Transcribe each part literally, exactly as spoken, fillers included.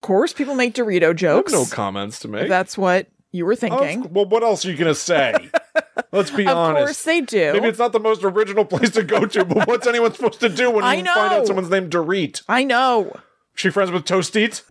course, people make Dorito jokes. I have no comments to make. If that's what you were thinking. Of, well, what else are you going to say? Let's be of honest. Of course they do. Maybe it's not the most original place to go to, but what's anyone supposed to do when I you know. find out someone's named Dorit? I know. She friends with Toast-Eat?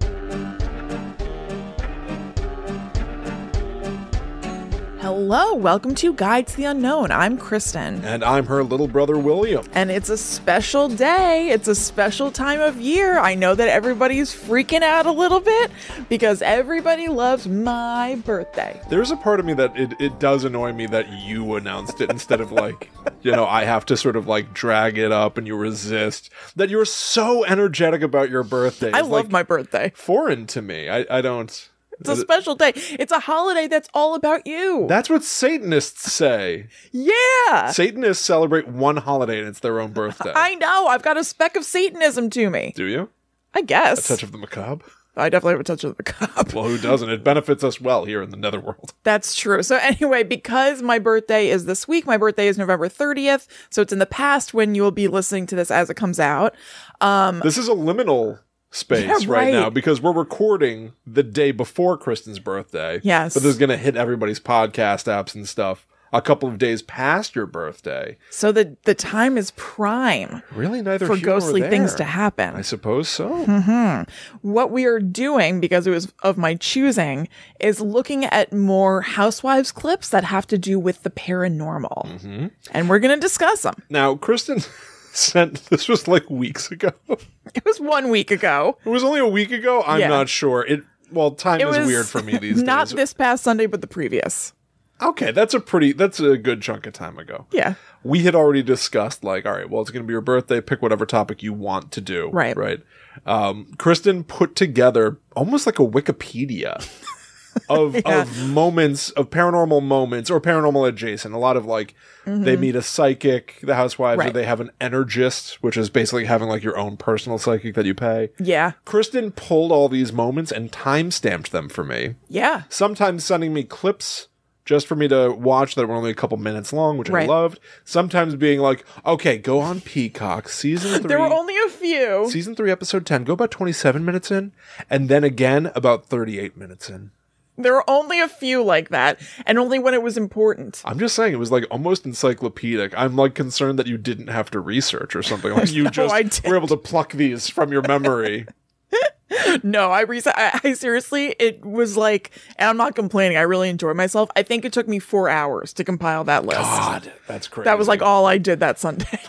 Hello, welcome to Guide to the Unknown. I'm Kristen. And I'm her little brother, William. And it's a special day. It's a special time of year. I know that everybody's freaking out a little bit because everybody loves my birthday. There's a part of me that it, it does annoy me that you announced it instead of like, you know, I have to sort of like drag it up and you resist. That you're so energetic about your birthday. I It's love like my birthday. foreign to me. I, I don't... It's a special day. It's a holiday that's all about you. That's what Satanists say. Yeah. Satanists celebrate one holiday and it's their own birthday. I know. I've got a speck of Satanism to me. Do you? I guess. A touch of the macabre? I definitely have a touch of the macabre. Well, who doesn't? It benefits us well here in the netherworld. That's true. So anyway, because my birthday is this week, my birthday is November thirtieth. So it's in the past when you will be listening to this as it comes out. Um, this is a liminal space yeah, right. right now because we're recording the day before Kristen's birthday. Yes. But this is going to hit everybody's podcast apps and stuff a couple of days past your birthday. So the the time is prime. Really neither for here nor ghostly there. things to happen. I suppose so. Mm-hmm. What we are doing, because it was of my choosing, is looking at more Housewives clips that have to do with the paranormal. Mm-hmm. And we're going to discuss them. Now, Kristen sent, this was like weeks ago. It was one week ago. It was only a week ago? I'm Yeah. not sure. It Well, time It is was weird for me these not days. Not this past Sunday, but the previous. Okay, that's a pretty, that's a good chunk of time ago. Yeah. We had already discussed, like, all right, well, it's going to be your birthday. Pick whatever topic you want to do. Right. Right. Um, Kristen put together almost like a Wikipedia of, Yeah. of moments, of paranormal moments or paranormal adjacent. A lot of like, Mm-hmm. they meet a psychic, the housewives, or Right. they have an energist, which is basically having like your own personal psychic that you pay. Yeah. Kristen pulled all these moments and time-stamped them for me. Yeah. Sometimes sending me clips just for me to watch that were only a couple minutes long, which Right. I loved. Sometimes being like, okay, go on Peacock, season three. There were only a few. Season three, episode ten. Go about twenty-seven minutes in, and then again about thirty-eight minutes in. There were only a few like that, and only when it was important. I'm just saying, it was like almost encyclopedic. I'm like concerned that you didn't have to research or something. Like you No, just I didn't. were able to pluck these from your memory. No, I, re- I I seriously, it was like, and I'm not complaining, I really enjoyed myself. I think it took me four hours to compile that list. God, that's crazy. That was like all I did that Sunday.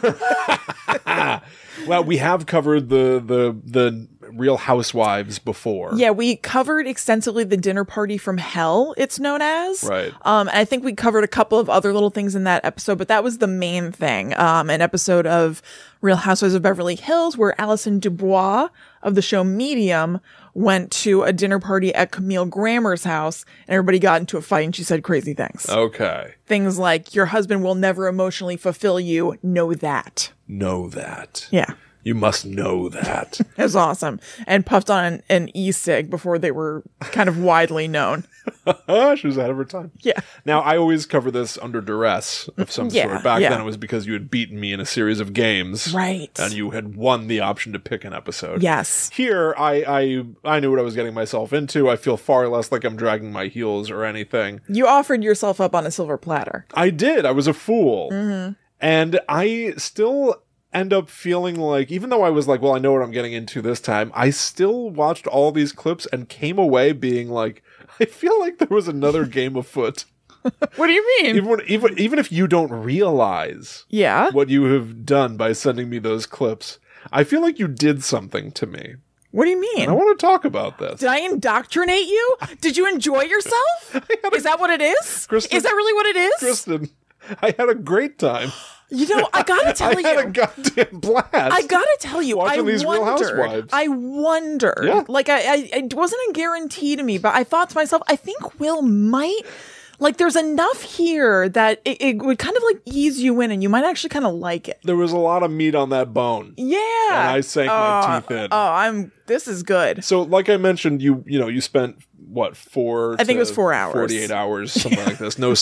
Well, we have covered the the the Real Housewives before. Yeah, we covered extensively the dinner party from hell, it's known as. Right. Um, and I think we covered a couple of other little things in that episode, but that was the main thing. Um, an episode of Real Housewives of Beverly Hills where Alison Dubois of the show Medium went to a dinner party at Camille Grammer's house and everybody got into a fight and she said crazy things. Okay. Things like, your husband will never emotionally fulfill you. Know that. Know that. Yeah. You must know that. It was awesome. And puffed on an, an e-cig before they were kind of widely known. She was ahead of her time. Yeah. Now, I always cover this under duress of some Yeah, sort. Back yeah. then, it was because you had beaten me in a series of games. Right. And you had won the option to pick an episode. Yes. Here, I, I, I knew what I was getting myself into. I feel far less like I'm dragging my heels or anything. You offered yourself up on a silver platter. I did. I was a fool. Mm-hmm. And I still end up feeling like, even though I was like, well, I know what I'm getting into this time, I still watched all these clips and came away being like, I feel like there was another game afoot. What do you mean? Even, when, even, even if you don't realize Yeah. what you have done by sending me those clips, I feel like you did something to me. What do you mean? And I want to talk about this. Did I indoctrinate you? Did you enjoy yourself? a- Is that what it is? Kristen- Is that really what it is? Kristen, I had a great time. You know, I gotta tell I you. had a goddamn blast. I gotta tell you, Watching I these Real wondered. Housewives. I wondered. Yeah. Like, I, I, it wasn't a guarantee to me, but I thought to myself, I think Will might. Like, there's enough here that it, it would kind of like ease you in, and you might actually kind of like it. There was a lot of meat on that bone. Yeah. And I sank my teeth in. Oh, I'm. This is good. So, like I mentioned, you you know, you spent, what, four I think to it was four hours. forty-eight hours, something like this. No sleep.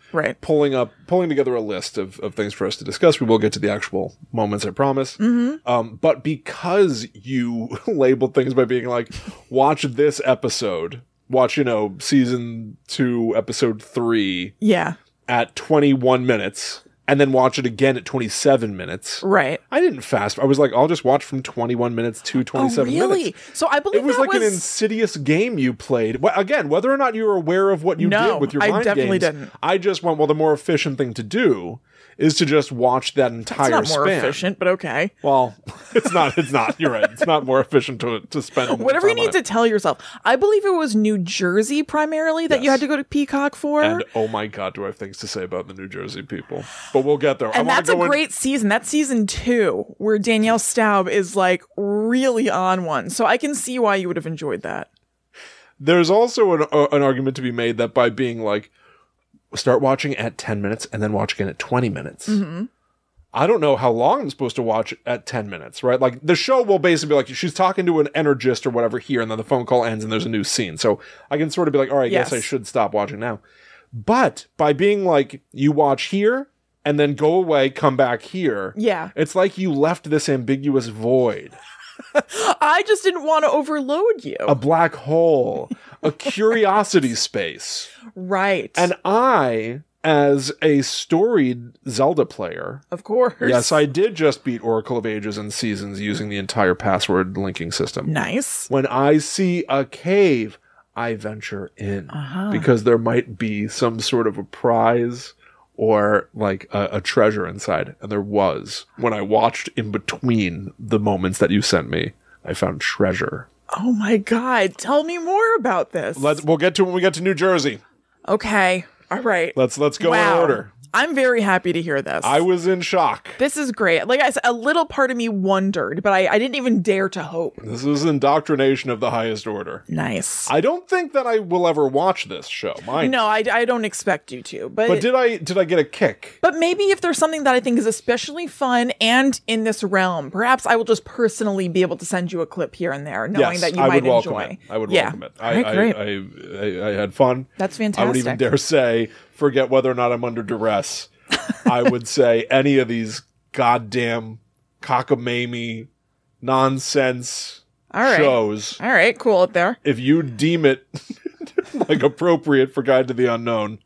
Right. pulling up, pulling together a list of, of things for us to discuss. We will get to the actual moments, I promise. Mm-hmm. Um, but because you labeled things by being like, watch this episode, watch, you know, season two, episode three Yeah. at twenty-one minutes, and then watch it again at twenty-seven minutes. Right. I didn't fast. I was like, I'll just watch from twenty-one minutes to twenty-seven oh, really? minutes. So I believe It was that like was... an insidious game you played. Well, again, whether or not you were aware of what you No, did with your I mind definitely games, didn't. I just went, well, the more efficient thing to do is to just watch that entire It's not more span. efficient, but okay. Well, it's not. It's not. You're right. It's not more efficient to to spend Whatever you time on need to it. tell yourself. I believe it was New Jersey primarily that you Yes. had to go to Peacock for. And oh my god, do I have things to say about the New Jersey people? But we'll get there. I And wanna that's a go in- great season. That's season two, where Danielle Staub is like really on one. So I can see why you would have enjoyed that. There's also an, uh, an argument to be made that by being like, start watching at ten minutes and then watch again at twenty minutes. Mm-hmm. I don't know how long I'm supposed to watch at ten minutes, right? Like the show will basically be like, she's talking to an energist or whatever here, and then the phone call ends and there's a new scene. So I can sort of be like, all right, I Yes. guess I should stop watching now. But by being like, you watch here and then go away, come back here. Yeah. It's like you left this ambiguous void. I just didn't want to overload you. A black hole, a curiosity space. right. And I, as a storied Zelda player, of course. yes, I did just beat Oracle of Ages and Seasons using the entire password linking system. Nice. When I see a cave, I venture in Uh-huh. because there might be some sort of a prize or like a, a treasure inside. And there was. When I watched in between the moments that you sent me, I found treasure. Oh my God. Tell me more about this. Let's, we'll get to when we get to New Jersey. Okay. All right. Let's let's go Wow. in order. I'm very happy to hear this. I was in shock. This is great. Like I said, a little part of me wondered, but I, I didn't even dare to hope. This is indoctrination of the highest order. Nice. I don't think that I will ever watch this show. Mind No, I, I don't expect you to. But But did I did I get a kick? But maybe if there's something that I think is especially fun and in this realm, perhaps I will just personally be able to send you a clip here and there, knowing Yes, that you I might would welcome enjoy. it. I would yeah. welcome it. All I, right, I, great. I, I, I had fun. That's I would fantastic. even dare say, forget whether or not I'm under duress. I would say any of these goddamn cockamamie nonsense All right. shows, All right, cool up there. if you deem it like appropriate for Guide to the Unknown,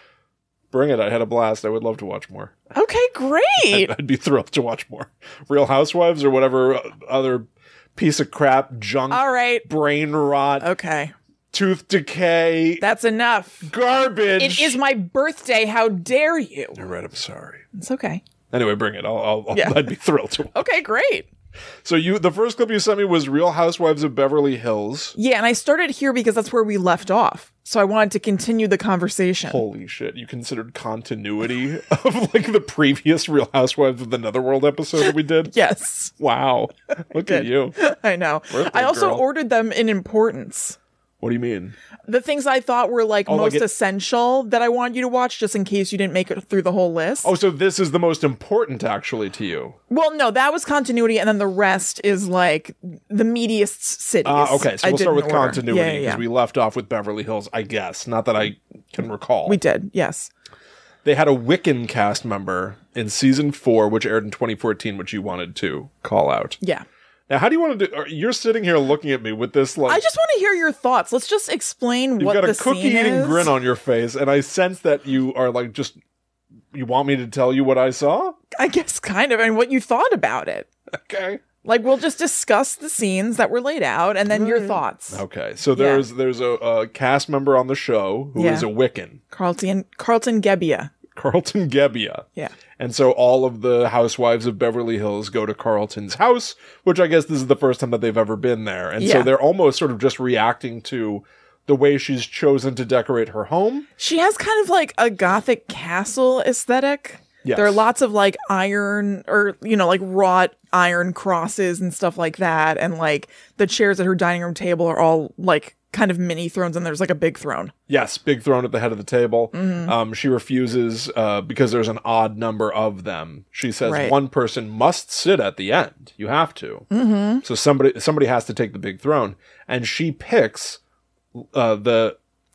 bring it. I had a blast. I would love to watch more. Okay, great. I'd be thrilled to watch more. Real Housewives or whatever other piece of crap, junk, All right. brain rot, Okay. tooth decay, That's enough. garbage. It is my birthday. How dare you? You're right. I'm sorry. It's okay. Anyway, bring it. I'll, I'll, I'll Yeah. I'd be thrilled to. Okay, great. So you, the first clip you sent me was Real Housewives of Beverly Hills. Yeah, and I started here because that's where we left off. So I wanted to continue the conversation. Holy shit! You considered continuity of like the previous Real Housewives of the Netherworld episode that we did? Yes. Wow. Look at did. you. I know. Birthday I also girl. ordered them in importance. What do you mean? The things I thought were like Oh, like most it- essential that I wanted you to watch just in case you didn't make it through the whole list. Oh, so this is the most important actually to you. Well, no, that was continuity, and then the rest is like the meatiest cities. Ah, okay, so I we'll start didn't with order. continuity Yeah, because yeah, yeah. we left off with Beverly Hills, I guess. Not that I can recall. We did, yes. They had a Wiccan cast member in season four, which aired in twenty fourteen, which you wanted to call out. Yeah. Now, how do you want to do? are- You're sitting here looking at me with this like I just want to hear your thoughts. Let's just explain you've what got the a cookie scene eating is. grin on your face, and I sense that you are like just. You want me to tell you what I saw? I guess kind of, and what you thought about it. Okay. Like, we'll just discuss the scenes that were laid out, and then your thoughts. Okay. So there's there's a, a cast member on the show who is Yeah. a Wiccan, Carlton Carlton Gebbia. Carlton Gebbia. Yeah. And so all of the housewives of Beverly Hills go to Carlton's house, which I guess this is the first time that they've ever been there. And so Yeah. they're almost sort of just reacting to the way she's chosen to decorate her home. She has kind of like a gothic castle aesthetic. Yes. There are lots of like iron or, you know, like wrought iron crosses and stuff like that. And like the chairs at her dining room table are all like kind of mini thrones, and there's like a big throne. Yes, big throne at the head of the table. Mm-hmm. Um, she refuses uh, because there's an odd number of them. She says Right. one person must sit at the end. You have to. Mm-hmm. So somebody somebody has to take the big throne, and she picks uh, the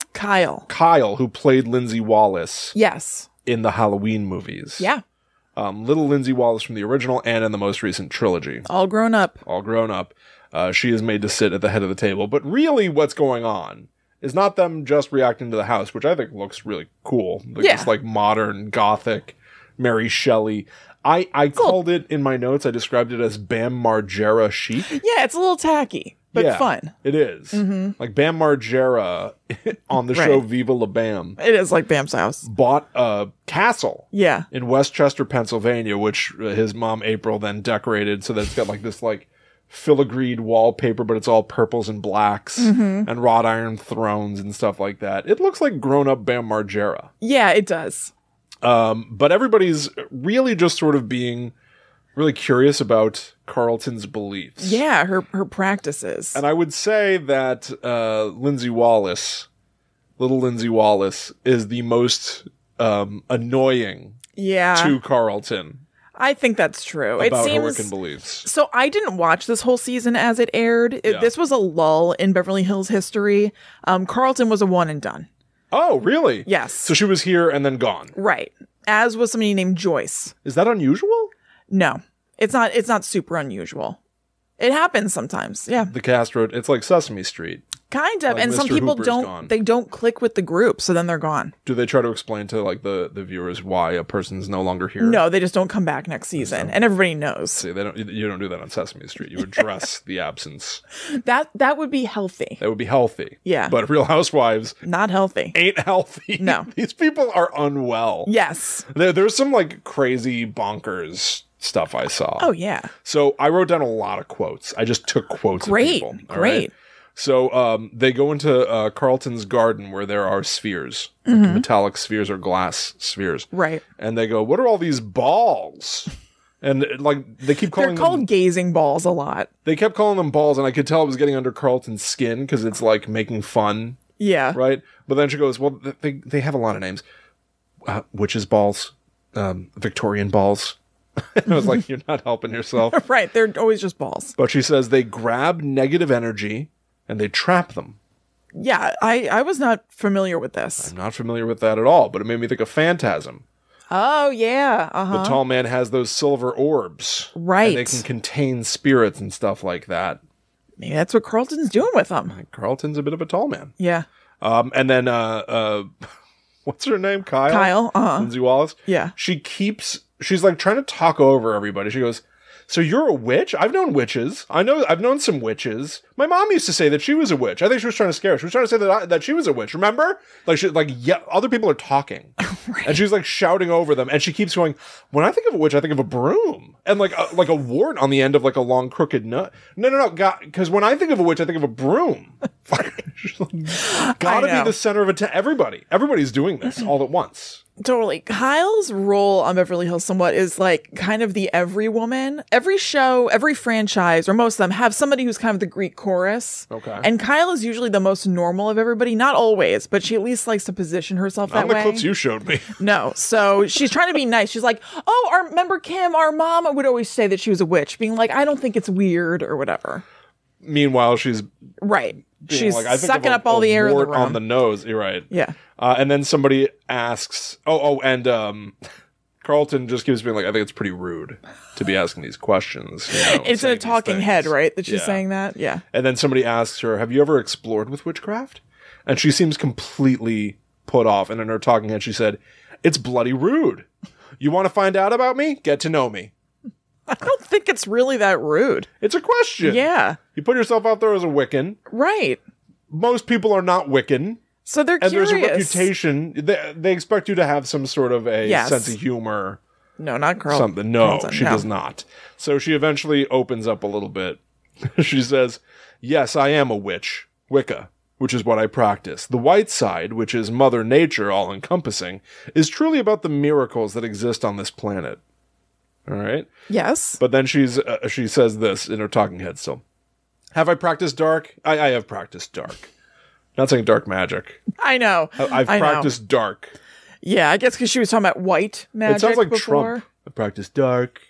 Kyle. Kyle, who played Lindsay Wallace Yes. in the Halloween movies. Yeah. Um, little Lindsay Wallace from the original and in the most recent trilogy. All grown up. All grown up. Uh, she is made to sit at the head of the table. But really what's going on is not them just reacting to the house, which I think looks really cool. Like Yeah. This like modern, gothic, Mary Shelley. I, I called it in my notes, I described it as Bam Margera chic. Yeah, it's a little tacky, but Yeah, fun. It is. Mm-hmm. Like Bam Margera on the show Right. Viva La Bam It is like Bam's house. bought a castle Yeah. in Westchester, Pennsylvania, which uh, his mom April then decorated so that it's got like this like filigreed wallpaper, but it's all purples and blacks Mm-hmm. and wrought iron thrones and stuff like that. It looks like grown up Bam Margera. Yeah, it does. Um, but everybody's really just sort of being really curious about Carlton's beliefs. Yeah, her her practices. And I would say that uh, Lindsay Wallace, little Lindsay Wallace, is the most um, annoying yeah. to Carlton I think that's true. It about seems her Wiccan beliefs. So I didn't watch this whole season as it aired. It, Yeah. This was a lull in Beverly Hills history. Um, Carlton was a one and done. Oh, really? Yes. So she was here and then gone. Right. As was somebody named Joyce. Is that unusual? No, it's not. It's not super unusual. It happens sometimes. Yeah, The cast wrote, it's like Sesame Street. kind of. Like and some Mister people Hooper's don't. gone. They don't click with the group, so then they're gone. Do they try to explain to like the, the viewers why a person's no longer here? No, they just don't come back next season, and everybody knows See, they don't. You don't do that on Sesame Street. You address the absence. that. That would be healthy. That would be healthy. Yeah. But Real Housewives Not healthy. ain't healthy. No. These people are unwell. Yes. There, there's some like crazy bonkers stuff I saw. Oh yeah. So I wrote down a lot of quotes. I just took quotes. Great. Of people, all Great. right? So um, they go into uh, Carlton's garden where there are spheres, Mm-hmm. like metallic spheres or glass spheres. Right. And they go, "What are all these balls?" And like they keep calling They're called them, gazing balls a lot. they kept calling them balls, and I could tell it was getting under Carlton's skin because it's like making fun, Yeah. right? But then she goes, "Well, th- they they have a lot of names: uh, witches balls, um, Victorian balls." And I was like, "You're not helping yourself." Right. They're always just balls. But she says they grab negative energy and they trap them. Yeah. I I was not familiar with this. I'm not familiar with that at all, but it made me think of Phantasm. Oh yeah. Uh The huh. tall man has those silver orbs. Right. And they can contain spirits and stuff like that. Maybe that's what Carlton's doing with them. Like, Carlton's a bit of a tall man. Yeah. Um, and then, uh, uh, what's her name? Kyle? Kyle. Uh huh. Lindsay Wallace? Yeah. She keeps, she's like trying to talk over everybody. She goes, "So you're a witch? I've known witches. I know, I've known some witches. My mom used to say that she was a witch. I think she was trying to scare her. She was trying to say that I, that she was a witch. Remember? Like, she, like, yeah, other people are talking. Right. And she's like shouting over them. And she keeps going, when I think of a witch, I think of a broom and like, a, like a wart on the end of like a long crooked nut. No, no, no. God, because when I think of a witch, I think of a broom. She's like, gotta I know. be the center of attention. Everybody, everybody's doing this all at once. Totally. Kyle's role on Beverly Hills somewhat is like kind of the every woman. Every show, every franchise, or most of them have somebody who's kind of the Greek chorus. Okay. And Kyle is usually the most normal of everybody. Not always, but she at least likes to position herself that On the way. clips you showed me. No. So she's trying to be nice. She's like, oh, our remember Kim, our mom would always say that she was a witch, being like, I don't think it's weird or whatever. Meanwhile, she's Right. being She's like, I think sucking of a- up all a the air in the wart room. on the nose. You're right. Yeah. Uh, and then somebody asks, oh, oh, and um, Carlton just keeps being like, I think it's pretty rude to be asking these questions. You know, It's saying a these talking head, things. right? That she's Yeah. saying that? Yeah. And then somebody asks her, have you ever explored with witchcraft? And she seems completely put off. And in her talking head, she said, it's bloody rude. You want to find out about me? Get to know me. I don't think it's really that rude. It's a question. Yeah. You put yourself out there as a Wiccan. Right. Most people are not Wiccan. So they're And curious. there's a reputation. They, they expect you to have some sort of a Yes. sense of humor. No, not Carl. Something. No, Carlton, she no. does not. So she eventually opens up a little bit. She says, yes, I am a witch. Wicca, which is what I practice. The white side, which is Mother Nature all-encompassing, is truly about the miracles that exist on this planet. All right? Yes. But then she's uh, she says this in her talking head still. Have I practiced dark? I, I have practiced dark. Not saying dark magic. I know. I- I've I know. practiced dark. Yeah, I guess because she was talking about white magic. It sounds like before. Trump. I practiced dark.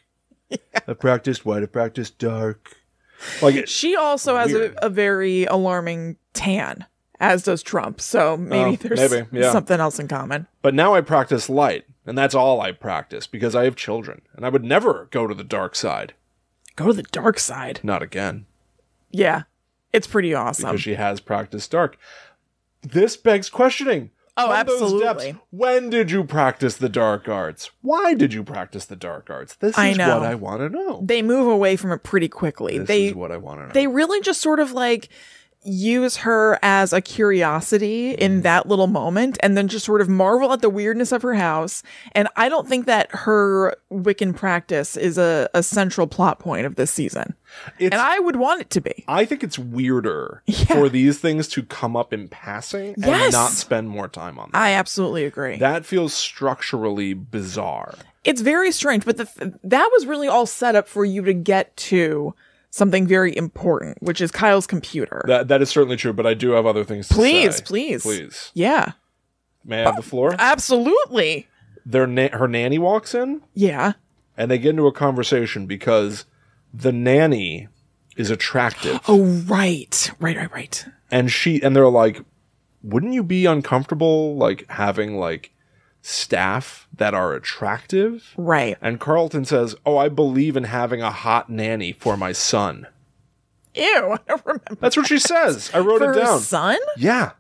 I practiced white. I practiced dark. Like it, She also has a, Weird. a very alarming tan as does Trump. So maybe Oh, there's maybe, yeah. something else in common. But now I practice light, and that's all I practice because I have children, and I would never go to the dark side. Go to the dark side. Not again. Yeah. It's pretty awesome. Because she has practiced dark. This begs questioning. Oh, From those absolutely. depths, when did you practice the dark arts? Why did you practice the dark arts? This I is know. what I want to know. They move away from it pretty quickly. This they is what I want to know. they really just sort of like use her as a curiosity in that little moment and then just sort of marvel at the weirdness of her house. And I don't think that her Wiccan practice is a, a central plot point of this season. It's, And I would want it to be. I think it's weirder Yeah. for these things to come up in passing and Yes. not spend more time on them. I absolutely agree. That feels structurally bizarre. It's very strange, but the th- that was really all set up for you to get to something very important, which is Kyle's computer. That That is certainly true, but I do have other things to Please, say. please. Please. Yeah, May I have the floor? absolutely. Their na- her nanny walks in, Yeah. and they get into a conversation because the nanny is attractive. Oh, right. Right, right, right. And she and they're like, wouldn't you be uncomfortable like having like staff that are attractive? Right. And Carlton says, oh, I believe in having a hot nanny for my son. Ew, I don't remember. That's what she says. I wrote For it her down. son? Yeah.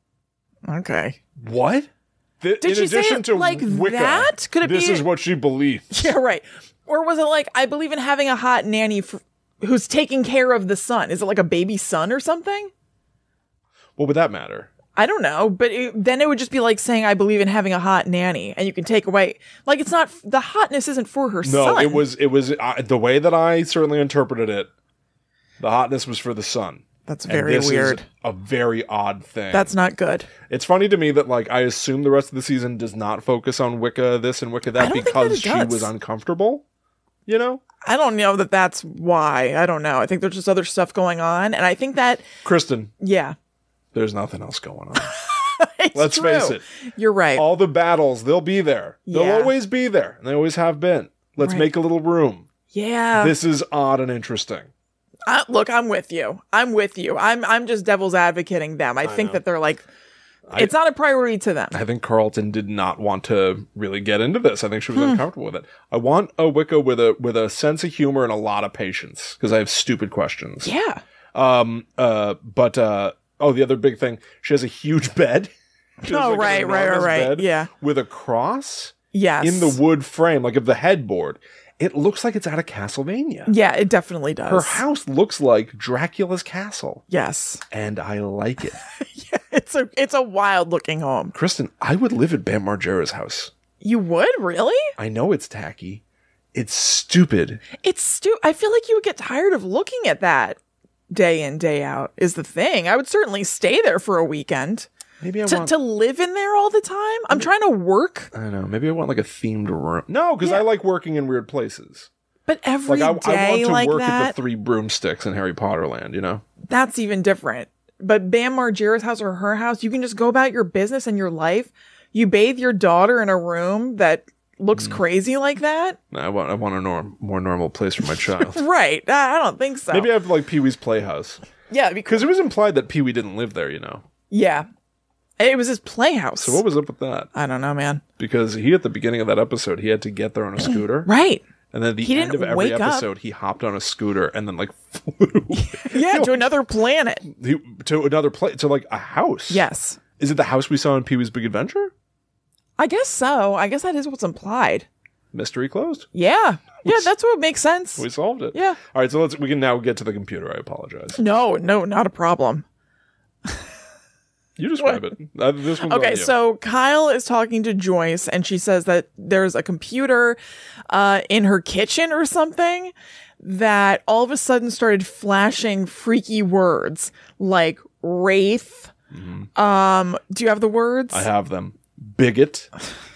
Okay. What? Th- Did in she say addition it to like Wicca, that? Could it this be- is what she believes. Yeah, right. Or was it like, I believe in having a hot nanny for, who's taking care of the son? Is it like a baby son or something? What would that matter? I don't know, but it, then it would just be like saying, I believe in having a hot nanny, and you can take away, like, it's not, the hotness isn't for her No, son. it was it was uh, the way that I certainly interpreted it. The hotness was for the son. That's And very this weird. Is a very odd thing. That's not good. It's funny to me that like I assume the rest of the season does not focus on Wicca this and Wicca I that don't think because that it she does. was uncomfortable. You know, I don't know that that's why. I don't know. I think there's just other stuff going on, and I think that, Kristen, yeah. there's nothing else going on. It's Let's true. face it. You're right. All the battles, they'll be there. Yeah. They'll always be there, and they always have been. Let's Right. make a little room. yeah. This is odd and interesting. I, look, I'm with you. I'm with you. I'm I'm just devil's advocating them. I, think know. that they're like, it's not a priority to them. I think Carlton did not want to really get into this. I think she was Hmm. uncomfortable with it. I want a Wicca with a with a sense of humor and a lot of patience because I have stupid questions. Yeah. Um. Uh. But. Uh. Oh, the other big thing. She has a huge bed. She has, Oh, like, an right, right, right, enormous right. bed Yeah. With a cross Yes. in the wood frame, like of the headboard. It looks like it's out of Castlevania. Yeah, it definitely does. Her house looks like Dracula's castle, Yes. and I like it. Yeah, it's a it's a wild looking home. Kristen, I would live at Bam Margera's house. You would really? I know it's tacky. It's stupid. It's stu. I feel like you would get tired of looking at that day in day out. Is the thing. I would certainly stay there for a weekend. Maybe I To, want. to live in there all the time? I'm trying to work, I don't know. Maybe I want like a themed room. No, because Yeah. I like working in weird places. but every Like day I, I want to like work at that, the Three Broomsticks in Harry Potter Land. You know. that's even different. But Bam Margera's house or her house, you can just go about your business and your life. You bathe your daughter in a room that looks Mm. crazy like that? No, I want. I want a norm, more normal place for my child. Right. I I don't think so. Maybe I have like Pee Wee's Playhouse yeah, because because it was implied that Pee Wee didn't live there. You know. yeah. It was his playhouse. So what was up with that? I don't know, man. Because he at the beginning of that episode he had to get there on a scooter. Right. And then at the He end of didn't every wake up. episode, he hopped on a scooter and then like flew Yeah, to another planet. he, to another place, to like a house. Yes. Is it the house we saw in Pee Wee's Big Adventure? I guess so. I guess that is what's implied. Mystery closed. Yeah. Yeah, that's what makes sense. We solved it. Yeah. All right, so let's we can now get to the computer. I apologize. No, no, not a problem. You describe it. Uh, this one's on Okay, you. so Kyle is talking to Joyce, and she says that there's a computer uh, in her kitchen or something that all of a sudden started flashing freaky words like wraith. Um, do you have the words? I have them. Bigot.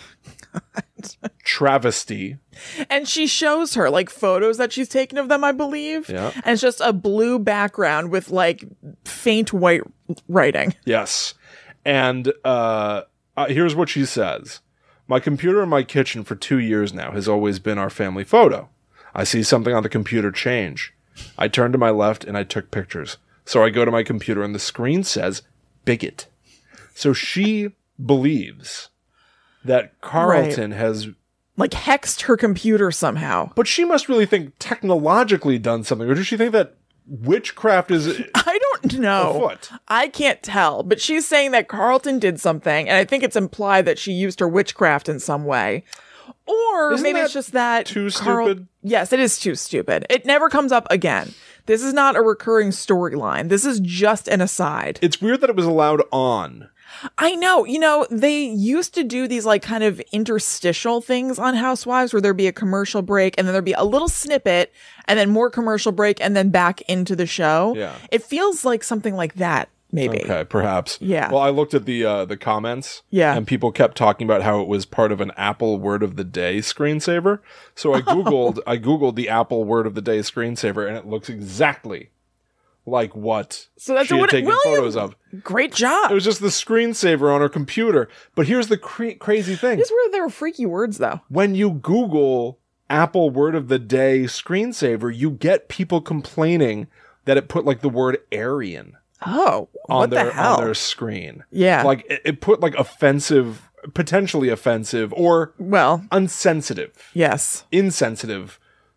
Travesty. And she shows her like photos that she's taken of them, I believe. Yeah. And it's just a blue background with like faint white writing. Yes. And uh, uh, here's what she says. My computer in my kitchen for two years now has always been our family photo. I see something on the computer change. I turn to my left and I took pictures. So I go to my computer and the screen says bigot. So she believes that Carlton right. has like hexed her computer somehow. But she must really think technologically done something, or does she think that witchcraft is I don't know. Afoot? I can't tell, but she's saying that Carlton did something, and I think it's implied that she used her witchcraft in some way. Or Isn't maybe it's just that too Carl- stupid. Yes, it is too stupid. It never comes up again. This is not a recurring storyline. This is just an aside. It's weird that it was allowed on. I know. You know, they used to do these like kind of interstitial things on Housewives where there'd be a commercial break and then there'd be a little snippet and then more commercial break and then back into the show. Yeah. It feels like something like that, maybe. Okay, perhaps. Yeah. Well, I looked at the uh, the comments. Yeah. And people kept talking about how it was part of an Apple Word of the Day screensaver. So I Googled I Googled the Apple Word of the Day screensaver and it looks exactly like what so that's she had what taken William, photos of. Great job. It was just the screensaver on her computer. But here's the cra- crazy thing. This is where there were freaky words, though. When you Google Apple Word of the Day screensaver, you get people complaining that it put like the word Aryan oh, on what their the hell? on their screen. Yeah. Like it, it put like offensive, potentially offensive or well, unsensitive, yes, insensitive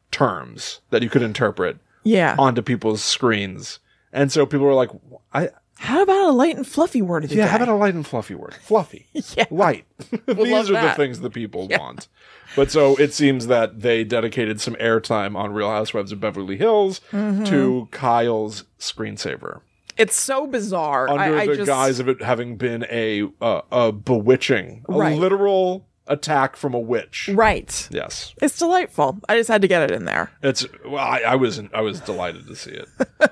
terms that you could interpret yeah. onto people's screens. And so people were like, I how about a light and fluffy word of the Yeah, day? how about a light and fluffy word? Fluffy. Yeah. Light. We'll These are that. the things that people Yeah. want. But so it seems that they dedicated some airtime on Real Housewives of Beverly Hills mm-hmm. to Kyle's screensaver. It's so bizarre. Under I, I the just... guise of it having been a uh, a bewitching, a Right. literal attack from a witch. Right. Yes. It's delightful. I just had to get it in there. It's well, I, I was I was delighted to see it.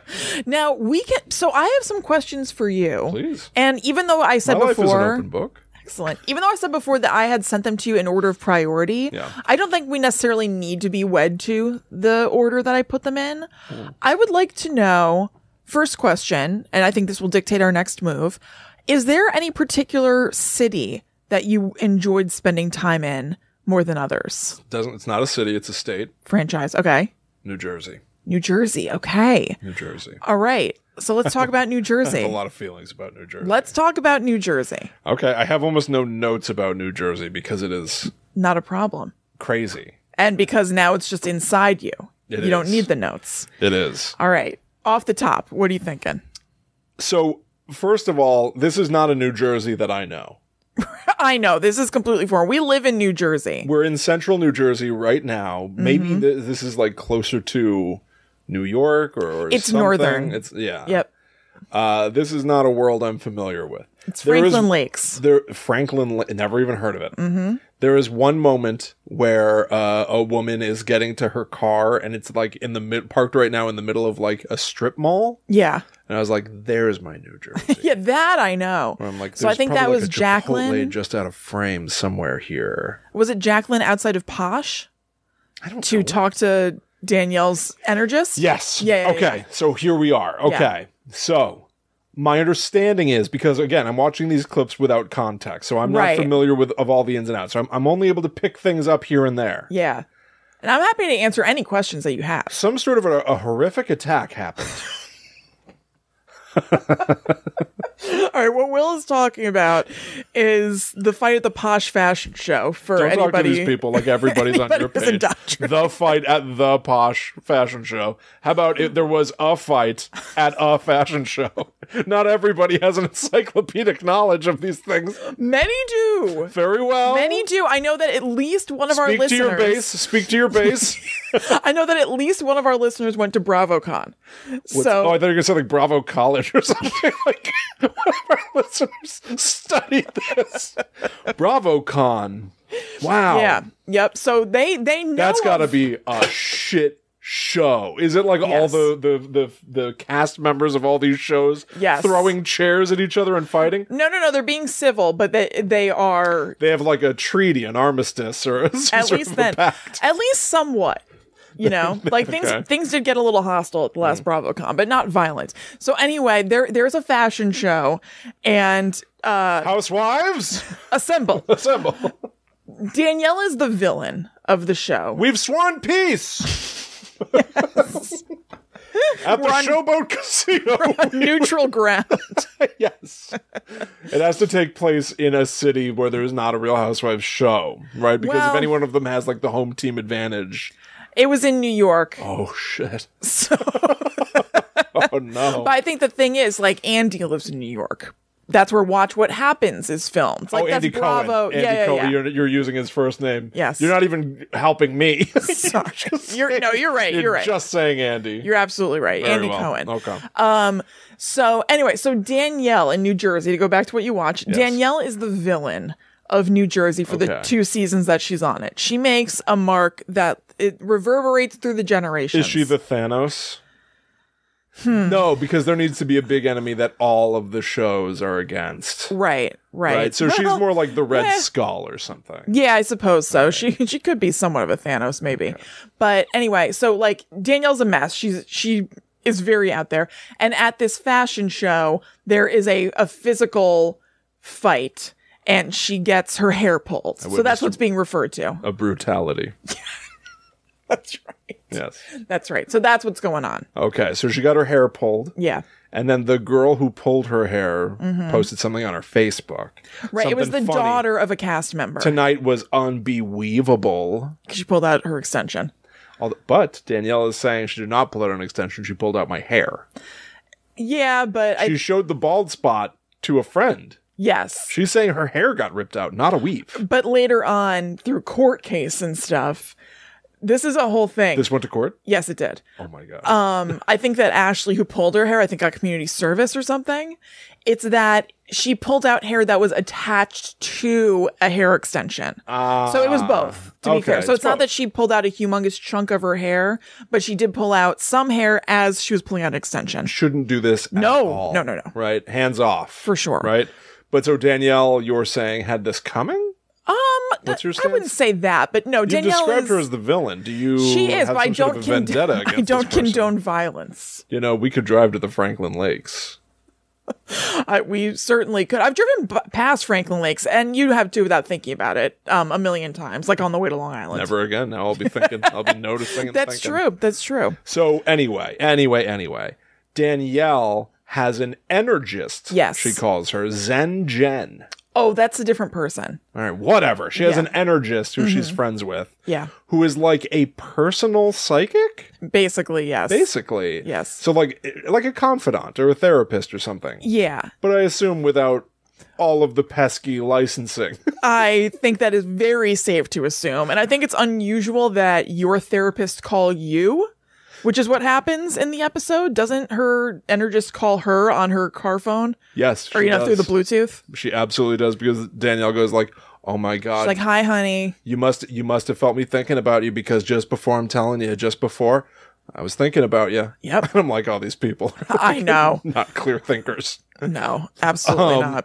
Now we can. So I have some questions for you. Please. And even though I said My life before, is an open book. Excellent. Even though I said before that I had sent them to you in order of priority, Yeah. I don't think we necessarily need to be wed to the order that I put them in. Mm. I would like to know, first question, and I think this will dictate our next move, is there any particular city that you enjoyed spending time in more than others? Doesn't it's not a city, it's a state. Franchise. Okay. New Jersey. New Jersey. Okay. New Jersey. All right. So let's talk about New Jersey. I have a lot of feelings about New Jersey. Let's talk about New Jersey. Okay, I have almost no notes about New Jersey because it is Not a problem. crazy. And because now it's just inside you. It you don't is. need the notes. It is. All right. Off the top, what are you thinking? So, first of all, this is not a New Jersey that I know. I know. This is completely foreign. We live in New Jersey. We're in central New Jersey right now. Maybe Mm-hmm. th- this is like closer to New York or, or It's something. northern. It's yeah. Yep. Uh, this is not a world I'm familiar with. It's There Franklin is- Lakes. There, Franklin, La- never even heard of it. Mm-hmm. There is one moment where uh, a woman is getting to her car, and it's like in the mid, parked right now in the middle of like a strip mall. Yeah. And I was like, "There's my New Jersey." Yeah, that I know. Where I'm like, so I "There's think that probably, was like, a Chipotle Jacqueline. just out of frame somewhere here. Was it Jacqueline outside of Posh I don't to know. talk to Danielle's energist? Yes. Yeah, yeah, okay. yeah. So here we are. Okay. So my understanding is, because again, I'm watching these clips without context, so I'm not Right. familiar with of all the ins and outs. So I'm, I'm only able to pick things up here and there. Yeah. And I'm happy to answer any questions that you have. Some sort of a, a horrific attack happened. All right, what Will is talking about is the fight at the Posh Fashion Show for Don't anybody. talk to these people like everybody's on anybody your who's page. indoctrinated. The fight at the Posh Fashion Show. How about if there was a fight at a fashion show? Not everybody has an encyclopedic knowledge of these things. Many do. Very well. Many do. I know that at least one of our Speak to listeners. your base. Speak to your base. I know that at least one of our listeners went to BravoCon. What's- So oh, I thought you were going to say like Bravo College or something. Like one of our listeners studied this. BravoCon. Wow. yeah, yep. So they they know That's got to of- be a shit show. Is it like all Yes. the, the the the cast members of all these shows Yes. throwing chairs at each other and fighting? No, no, no. They're being civil, but they they are They have like a treaty, an armistice, or some at sort least of a then pact. at least somewhat. You know, like things Okay. things did get a little hostile at the last BravoCon, but not violent. So anyway, there there's a fashion show, and uh, Housewives, assemble. assemble. Danielle is the villain of the show. We've sworn peace. at the We're on- Showboat Casino. Neutral ground. Yes. It has to take place in a city where there's not a Real Housewives show, right? Because Well- if any one of them has like the home team advantage. It was in New York. Oh, shit. So, Oh, no. but I think the thing is, like, Andy lives in New York. That's where Watch What Happens is filmed. Like, oh, Andy that's Bravo. Cohen. Andy yeah, yeah, Cohen. yeah. You're, you're using his first name. Yes. You're not even helping me. Sorry. You're, no, you're right. You're, You're right. just saying Andy. You're absolutely right. Very Andy well. Cohen. Okay. Um, so anyway, so Danielle in New Jersey, to go back to what you watched, Yes. Danielle is the villain of New Jersey for the Okay. two seasons that she's on it. She makes a mark that it reverberates through the generations. Is she the Thanos? Hmm. No, because there needs to be a big enemy that all of the shows are against. Right, right. Right. So she's Well, more like the Red eh. Skull or something. Yeah, I suppose so. She she could be somewhat of a Thanos, maybe. Okay. But anyway, so like Danielle's a mess. She's she is very out there. And at this fashion show, there is a, a physical fight, and she gets her hair pulled. So that's witnessed what's being referred to. A brutality. That's right. Yes. That's right. So that's what's going on. Okay. So she got her hair pulled. Yeah. And then the girl who pulled her hair posted something on her Facebook. Mm-hmm. Right. It was the Something funny. daughter of a cast member. Tonight was unbelievable. She pulled out her extension. Although- But Danielle is saying she did not pull out an extension. She pulled out my hair. Yeah, but She I showed the bald spot to a friend. yes. She's saying her hair got ripped out, not a weave. But later on, through court case and stuff, this is a whole thing. This went to court? Yes, it did. Oh my God. Um, I think that Ashley, who pulled her hair, I think got community service or something. It's that she pulled out hair that was attached to a hair extension. Ah, So it was both, to be okay, fair. So it's, it's not both. that she pulled out a humongous chunk of her hair, but she did pull out some hair as she was pulling out an extension. Shouldn't do this at No, all. no, no, no. Right? Hands off. For sure. Right? But so Danielle, you're saying, had this coming? Um, What's your I wouldn't stance? say that, but no, You Danielle described is, her as the villain. Do you she is, have but I some sort don't of a vendetta condone. against I don't this person? condone violence. You know, we could drive to the Franklin Lakes. I, we certainly could. I've driven b- past Franklin Lakes, and you have too without thinking about it, um, a million times, like on the way to Long Island. Never again. Now I'll be thinking, I'll be noticing and That's thinking. true. That's true. So anyway, anyway, anyway, Danielle has an energist. Yes. She calls her Zen Jen. Oh, that's a different person. All right, whatever. She has Yeah. Mm-hmm. an energist who she's friends with, Yeah. who is like a personal psychic, Basically, yes. basically. Yes. So like like a confidant or a therapist or something. Yeah. But I assume without all of the pesky licensing. I think that is very safe to assume. And I think it's unusual that your therapist call you, which is what happens in the episode. Doesn't her energist call her on her car phone? Yes, Or, she you know, through the does. Bluetooth? She absolutely does, because Danielle goes like, "Oh my God, She's like, hi, honey. you must you must have felt me thinking about you, because just before I'm telling you, just before I was thinking about you." Yep. And I'm like, "Oh, these people are I know. not clear thinkers." No, absolutely Um, not.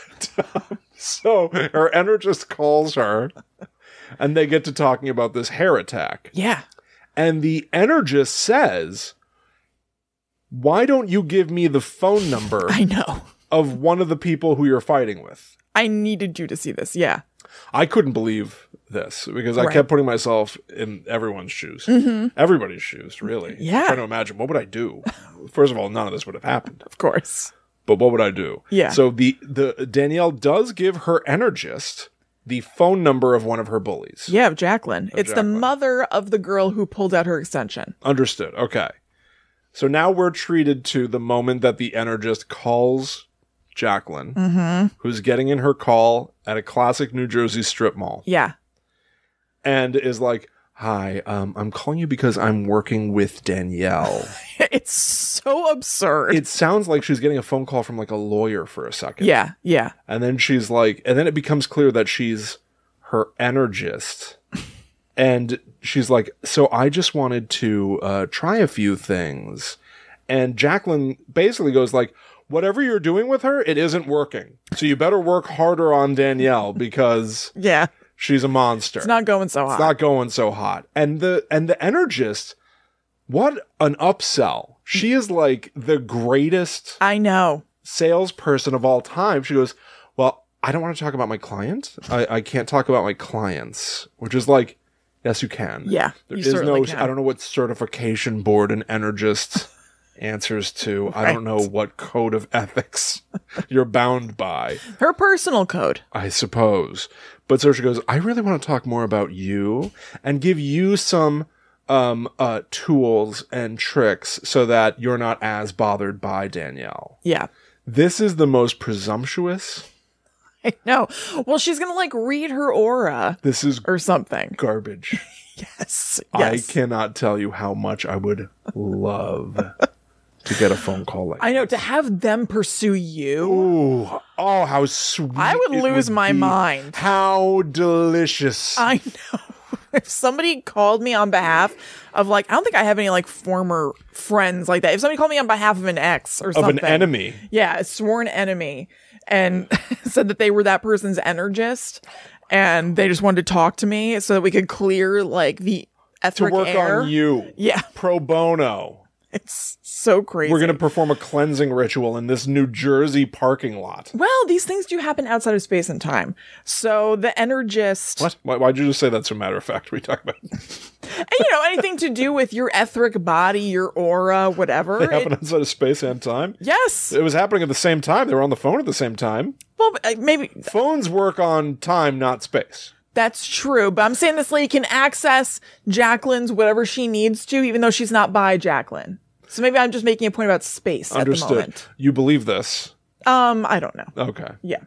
So her energist calls her, and they get to talking about this hair attack. Yeah. And the energist says, "Why don't you give me the phone number I know. of one of the people who you're fighting with?" I needed you to see this. Yeah. I couldn't believe this, because I Right. kept putting myself in everyone's shoes. Everybody's shoes, really. Yeah. Trying to imagine, what would I do? First of all, none of this would have happened. Of course. But what would I do? Yeah. So the, the Danielle does give her energist the phone number of one of her bullies. Yeah, of Jacqueline. it's Jacqueline. the mother of the girl who pulled out her extension. Understood. Okay. So now we're treated to the moment that the energist calls Jacqueline, Mm-hmm. who's getting in her call at a classic New Jersey strip mall, Yeah. and is like, "Hi, um, I'm calling you because I'm working with Danielle." It's so absurd. It sounds like she's getting a phone call from like a lawyer for a second. yeah. Yeah. And then she's like, and then it becomes clear that she's her energist. And she's like, "So I just wanted to uh, try a few things." And Jacqueline basically goes like, "Whatever you're doing with her, it isn't working. So you better work harder on Danielle, because Yeah. she's a monster. It's not going so hot. It's not going so hot." And the and the energist, what an upsell. She is like the greatest I know. salesperson of all time. She goes, "Well, I don't want to talk about my client. I, I can't talk about my clients," which is like, yes, you can. Yeah. There you is certainly no, can. I don't know what certification board an energist answers to. I Right. don't know what code of ethics you're bound by, Her personal code. I suppose. But Saoirse goes, I really want to talk more about you and give you some um, uh, tools and tricks so that you're not as bothered by Danielle. Yeah. This is the most presumptuous. I know. Well, she's going to like read her aura This is or something. garbage. Yes. I Yes. cannot tell you how much I would love to get a phone call like I know. this. To have them pursue you. Ooh, oh, how sweet. I would it lose my be. mind. How delicious. I know. If somebody called me on behalf of like, I don't think I have any like former friends like that. If somebody called me on behalf of an ex or of something. an enemy. Yeah, a sworn enemy. And said that they were that person's energist. And they just wanted to talk to me so that we could clear like the To etheric work air. on you. Yeah. Pro bono. It's so crazy. We're going to perform a cleansing ritual in this New Jersey parking lot. Well, these things do happen outside of space and time. So the energist, What? Why, why'd you just say that's a matter of fact? We talk about and, you know, anything to do with your etheric body, your aura, whatever. it happen it- outside of space and time. yes. It was happening at the same time. They were on the phone at the same time. Well, uh, maybe Phones work on time, not space. that's true. But I'm saying this lady can access Jacqueline's whatever she needs to, even though she's not by Jacqueline. So maybe I'm just making a point about space at the Understood. moment. You believe this? Um, I don't know. Okay. Yeah.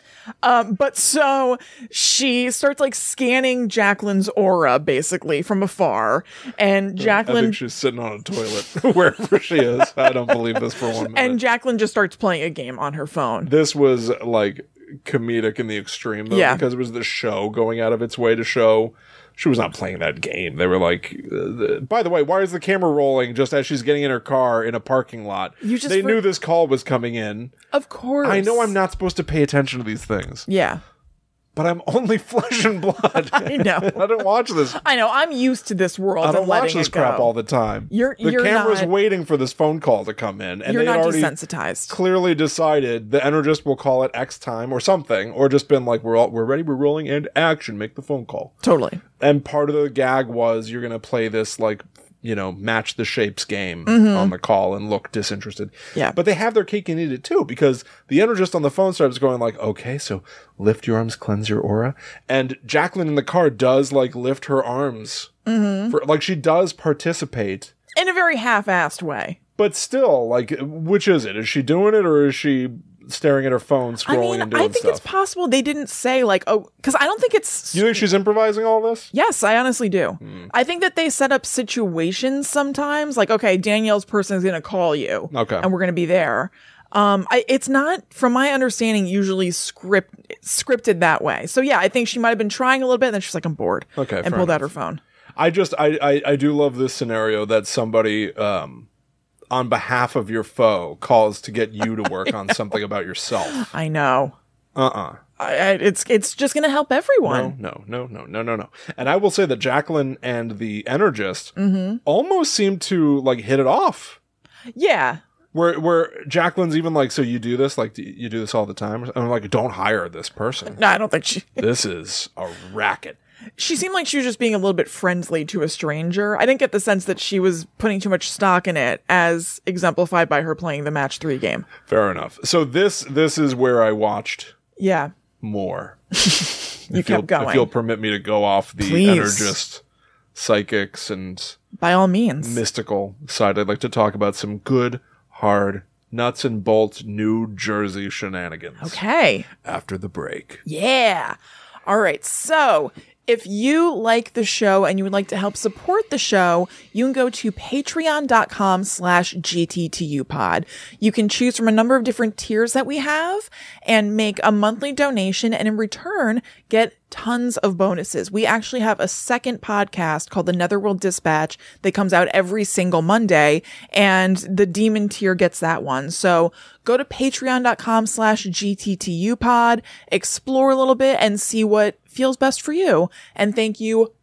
Um, but so she starts like scanning Jacqueline's aura basically from afar, and I Jacqueline think she's sitting on a toilet wherever she is. I don't believe this for one minute. and Jacqueline just starts playing a game on her phone. This was like comedic in the extreme, though, Yeah. because it was the show going out of its way to show she was not playing that game. They were like, uh, the, by the way, why is the camera rolling just as she's getting in her car in a parking lot? You just they for- knew this call was coming in. Of course. I know I'm not supposed to pay attention to these things, Yeah. but I'm only flesh and blood. I know. I don't watch this. I know. I'm used to this world. I don't and watch letting this it crap go. all the time. You're- the you're camera's not- waiting for this phone call to come in, and You're they'd not already desensitized. clearly decided the energist will call it X time or something, or just been like, we're all, we're ready, we're rolling, and action, make the phone call. Totally. And part of the gag was you're going to play this, like, you know, match the shapes game Mm-hmm. on the call and look disinterested. Yeah. But they have their cake and eat it too, because the energist on the phone starts going like, okay, so lift your arms, cleanse your aura. And Jacqueline in the car does like lift her arms. Mm-hmm. For, like she does participate. In a very half-assed way. But still, like, which is it? Is she doing it or is she staring at her phone, scrolling I mean, and doing I think stuff? it's possible they didn't say like, oh, because I don't think it's. You think she's improvising all this? Yes, I honestly do. Hmm. I think that they set up situations sometimes, like, okay, Danielle's person is going to call you, Okay. and we're going to be there. Um, I, it's not, from my understanding, usually script scripted that way. So yeah, I think she might have been trying a little bit, and then she's like, I'm bored, Okay, and fair pulled out enough. her phone. I just I, I I do love this scenario that somebody um on behalf of your foe calls to get you to work on something about yourself. I know. Uh-uh. I, I, it's it's just going to help everyone. No, no, no, no, no, no, no. And I will say that Jacqueline and the energist Mm-hmm. almost seem to like hit it off. Yeah. Where where Jacqueline's even like, so you do this? Like, do you do this all the time? And I'm like, don't hire this person. No, I don't think she. This is a racket. She seemed like she was just being a little bit friendly to a stranger. I didn't get the sense that she was putting too much stock in it, as exemplified by her playing the match three game. Fair enough. So this this is where I watched Yeah. more. You if you'll, kept going. If you'll permit me to go off the Please. energist, psychics, and By all means. mystical side, I'd like to talk about some good, hard, nuts and bolts New Jersey shenanigans. Okay. After the break. Yeah. All right. So if you like the show and you would like to help support the show, you can go to patreon.com slash GTTUpod. You can choose from a number of different tiers that we have and make a monthly donation, and in return, get tons of bonuses. We actually have a second podcast called the Netherworld Dispatch that comes out every single Monday, and the demon tier gets that one. So go to patreon.com slash GTTUpod, explore a little bit and see what feels best for you. And thank you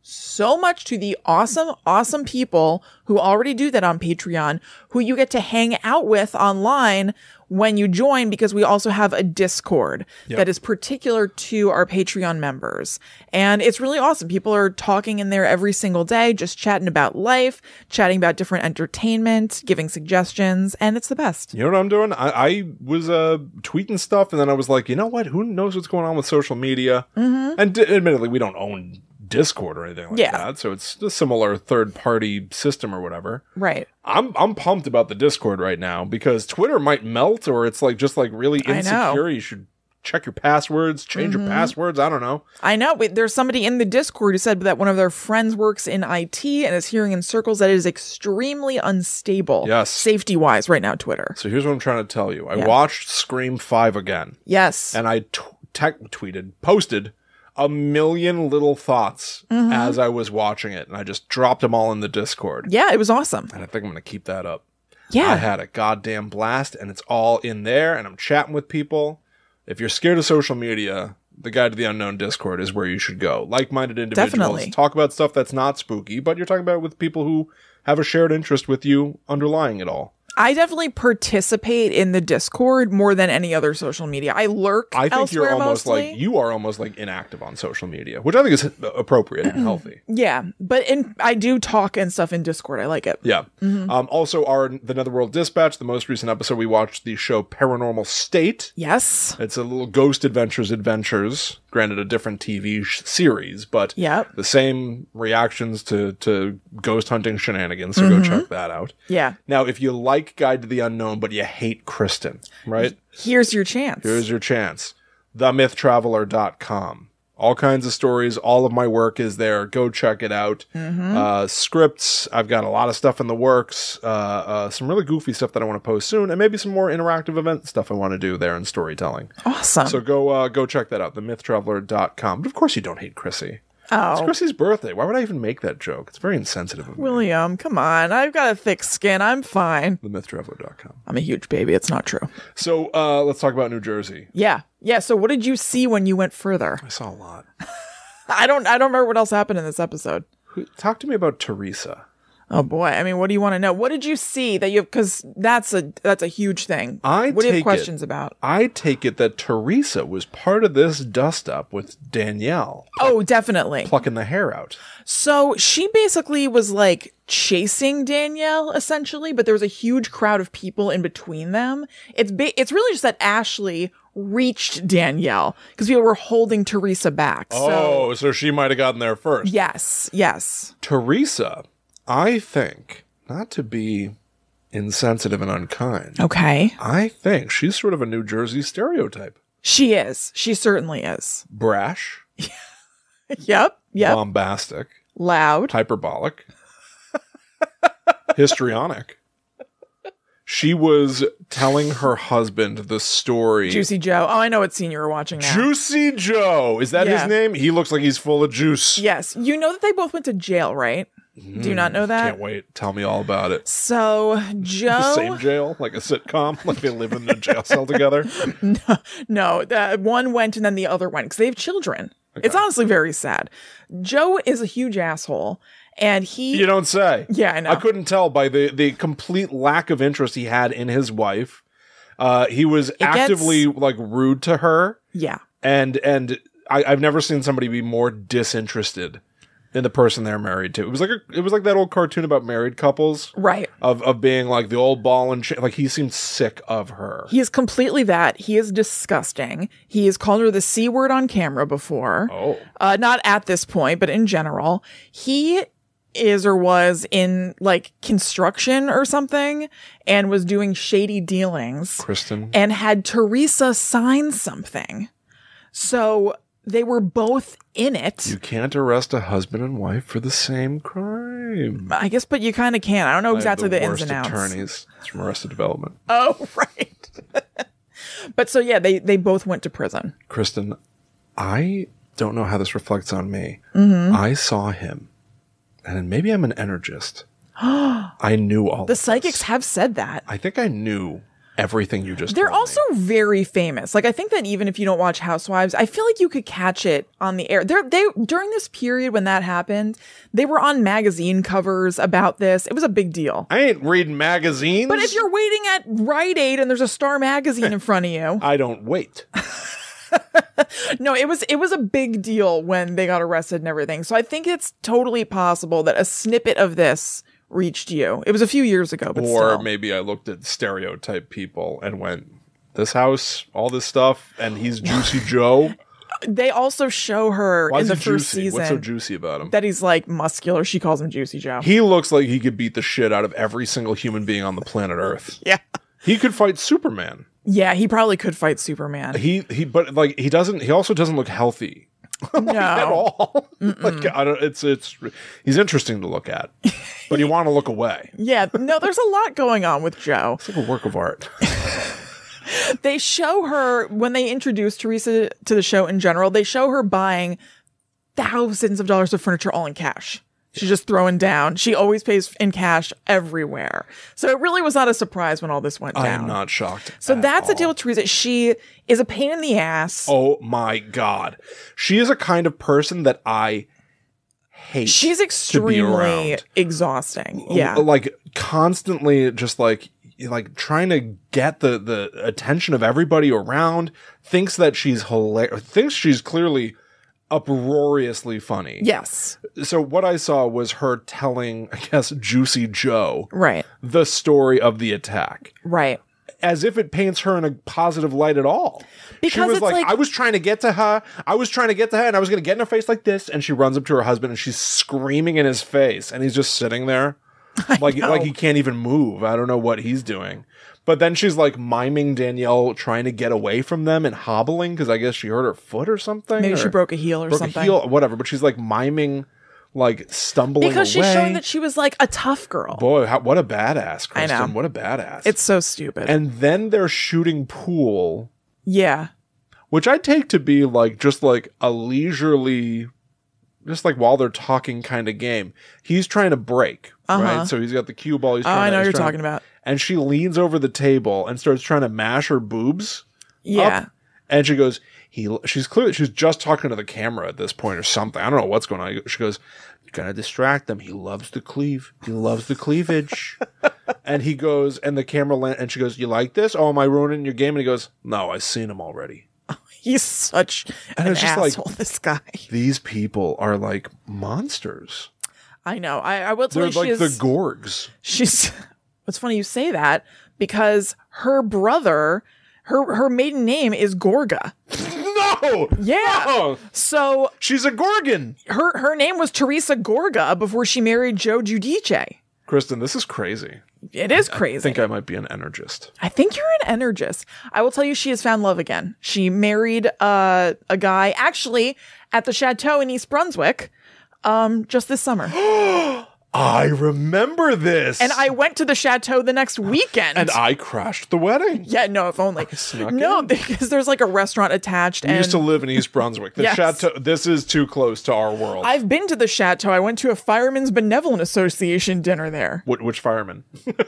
so much to the awesome, awesome people who already do that on Patreon, who you get to hang out with online when you join, because we also have a Discord Yep. that is particular to our Patreon members. And it's really awesome. People are talking in there every single day, just chatting about life, chatting about different entertainment, giving suggestions, and it's the best. You know what I'm doing? I, I was uh, tweeting stuff, and then I was like, you know what? Who knows what's going on with social media? Mm-hmm. And d- admittedly, we don't own Discord or anything like Yeah. that, so it's a similar third-party system or whatever. Right. I'm I'm pumped about the Discord right now because Twitter might melt, or it's like just like really I know. insecure. You should check your passwords, change Mm-hmm. your passwords. I don't know. I know. Wait, there's somebody in the Discord who said that one of their friends works in I T and is hearing in circles that it is extremely unstable. Yes. Safety-wise right now, Twitter. So here's what I'm trying to tell you. I Yeah. watched Scream five again, Yes. and I t- tech tweeted, posted a million little thoughts Mm-hmm. as I was watching it, and I just dropped them all in the Discord. yeah, it was awesome. And I think I'm going to keep that up. Yeah. I had a goddamn blast, and it's all in there, and I'm chatting with people. If you're scared of social media, the Guide to the Unknown Discord is where you should go. Like-minded individuals Definitely. talk about stuff that's not spooky, but you're talking about it with people who have a shared interest with you underlying it all. I definitely participate in the Discord more than any other social media. I lurk I think elsewhere you're almost mostly. like you are almost like inactive on social media, which I think is appropriate and healthy. Yeah, but in I do talk and stuff in Discord. I like it. Yeah. Um, also, our The Netherworld Dispatch, the most recent episode, we watched the show Paranormal State. Yes. It's a little Ghost Adventures Adventures, granted a different T V sh- series, but Yep. the same reactions to, to ghost hunting shenanigans, so go check that out. Yeah. Now, if you like Guide to the Unknown, but you hate Kristen, right? Here's your chance. Here's your chance. the myth traveler dot com. All kinds of stories. All of my work is there. Go check it out. Uh, scripts. I've got a lot of stuff in the works. Uh, uh, some really goofy stuff that I want to post soon, and maybe some more interactive event stuff I want to do there in storytelling. Awesome. So go uh, go check that out. the myth traveler dot com. But of course you don't hate Chrissy. It's oh, Chrissy's birthday. Why would I even make that joke? It's very insensitive of me. William, come on. I've got a thick skin. I'm fine. the myth traveler dot com. I'm a huge baby. It's not true. So uh, let's talk about New Jersey. Yeah. Yeah. So what did you see when you went further? I saw a lot. I don't I don't remember what else happened in this episode. Who- Talk to me about Teresa. Oh boy. I mean, what do you want to know? What did you see that you have, cause that's a, that's a huge thing. I what do you take have it- questions about? I take it that Teresa was part of this dust up with Danielle Oh, definitely. plucking the hair out. So she basically was like chasing Danielle essentially, but there was a huge crowd of people in between them. It's ba- it's really just that Ashley reached Danielle because people were holding Teresa back. So Oh, so she might have gotten there first. yes, yes. Teresa, I think, not to be insensitive and unkind, Okay. I think she's sort of a New Jersey stereotype. She is. She certainly is. Brash, Yep. Yep. bombastic, Loud. hyperbolic, histrionic. She was telling her husband the story. Juicy Joe. Oh, I know what scene you were watching now. Juicy Joe. Is that Yeah. his name? He looks like he's full of juice. Yes. You know that they both went to jail, right? Do you not know that? Can't wait. Tell me all about it. So The Joe. same jail, like a sitcom, like they live in a jail cell together. No, uh, one went and then the other went because they have children. It's honestly very sad. Joe is a huge asshole, and he. You don't say. Yeah, I know. I couldn't tell by the the complete lack of interest he had in his wife. Uh, he was gets- actively like rude to her, Yeah. and and I, I've never seen somebody be more disinterested than the person they're married to. It was like a, it was like that old cartoon about married couples. Right. Of, of being like the old ball and ch- like he seemed sick of her. He is completely that. He is disgusting. He has called her the C word on camera before. Oh. Uh, not at this point, but in general. He is or was in like construction or something and was doing shady dealings Kristen. and had Teresa sign something. So they were both in it. You can't arrest a husband and wife for the same crime. I guess, but you kind of can. I don't know I have exactly the, ins worst and outs. attorneys. It's from Arrested Development. Oh, right. But so, yeah, they, they both went to prison. Kristen, I don't know how this reflects on me. Mm-hmm. I saw him, and maybe I'm an energist. I knew all The of psychics this. have said that. I think I knew everything you just They're told also me. very famous. Like, I think that even if you don't watch Housewives, I feel like you could catch it on the air. They're, they during this period when that happened, they were on magazine covers about this. It was a big deal. I ain't reading magazines. But if you're waiting at Rite Aid and there's a Star magazine in front of you, I don't wait. no, it was it was a big deal when they got arrested and everything. So I think it's totally possible that a snippet of this reached you. It was a few years ago, but Or still. maybe I looked at stereotype people and went, this house, all this stuff, and he's Juicy Joe. They also show her Why in is the he first juicy? season What's so juicy about him? that he's like muscular. She calls him Juicy Joe. He looks like he could beat the shit out of every single human being on the planet Earth. Yeah. He could fight Superman. Yeah, he probably could fight Superman. He he, but like he doesn't. He also doesn't look healthy No. at all. like I don't. It's it's. He's interesting to look at, but you want to look away. Yeah, no, there's a lot going on with Joe. It's like a work of art. They show her, when they introduce Teresa to the show in general, they show her buying thousands of dollars of furniture all in cash. She's just throwing down. She always pays in cash everywhere. So it really was not a surprise when all this went down. I am not shocked. So at that's all. the deal with Teresa. She is a pain in the ass. Oh my god, she is a kind of person that I hate. She's to be extremely around. exhausting. Yeah. like constantly just like like trying to get the the attention of everybody around. Thinks that she's hilarious. Thinks she's clearly uproariously funny. Yes. So what I saw was her telling, I guess, Juicy Joe Right. the story of the attack, Right. as if it paints her in a positive light at all. She Because was it's like, like- I was trying to get to her. I was trying to get to her, and I was going to get in her face like this. And she runs up to her husband, and she's screaming in his face, and he's just sitting there, like know. like he can't even move. I don't know what he's doing. But then she's like miming Danielle trying to get away from them and hobbling because I guess she hurt her foot or something. Maybe or she broke a heel or broke something. a heel, whatever. But she's like miming, like stumbling Because away. she's showing that she was like a tough girl. Boy, how, what a badass, Kristen. I know. What a badass. It's so stupid. and then they're shooting pool, yeah. which I take to be like just like a leisurely, just like while they're talking kind of game. He's trying to break, Uh-huh. right? So he's got the cue ball. He's Oh, trying I to, know what he's you're trying talking to- about. And she leans over the table and starts trying to mash her boobs. Yeah. up. And she goes, he. She's clearly she's just talking to the camera at this point or something. I don't know what's going on. She goes, "You gotta distract them. He loves the cleave. He loves the cleavage." And he goes, and the camera land, and she goes, "You like this? Oh, am I ruining your game?" And he goes, "No, I've seen him already." He's such And an it's just like- asshole, this guy. These people are like monsters. I know. I, I will tell They're you like she's, the Gorgs. she's it's funny you say that because her brother, her her maiden name is Gorga. No, Yeah. no. So She's a Gorgon. her her name was Teresa Gorga before she married Joe Giudice. Kristen, this is crazy. It is I crazy. think I might be an energist. I think you're an energist. I will tell you, she has found love again. She married uh, a guy actually at the chateau in East Brunswick um, just this summer. I remember this. And I went to the chateau the next weekend. and I crashed the wedding. yeah, no, if only. snuck No, in. because there's like a restaurant attached. We and used to live in East Brunswick. The Yes. chateau. This is too close to our world. I've been to the chateau. I went to a Firemen's Benevolent Association dinner there. Wh- which fireman?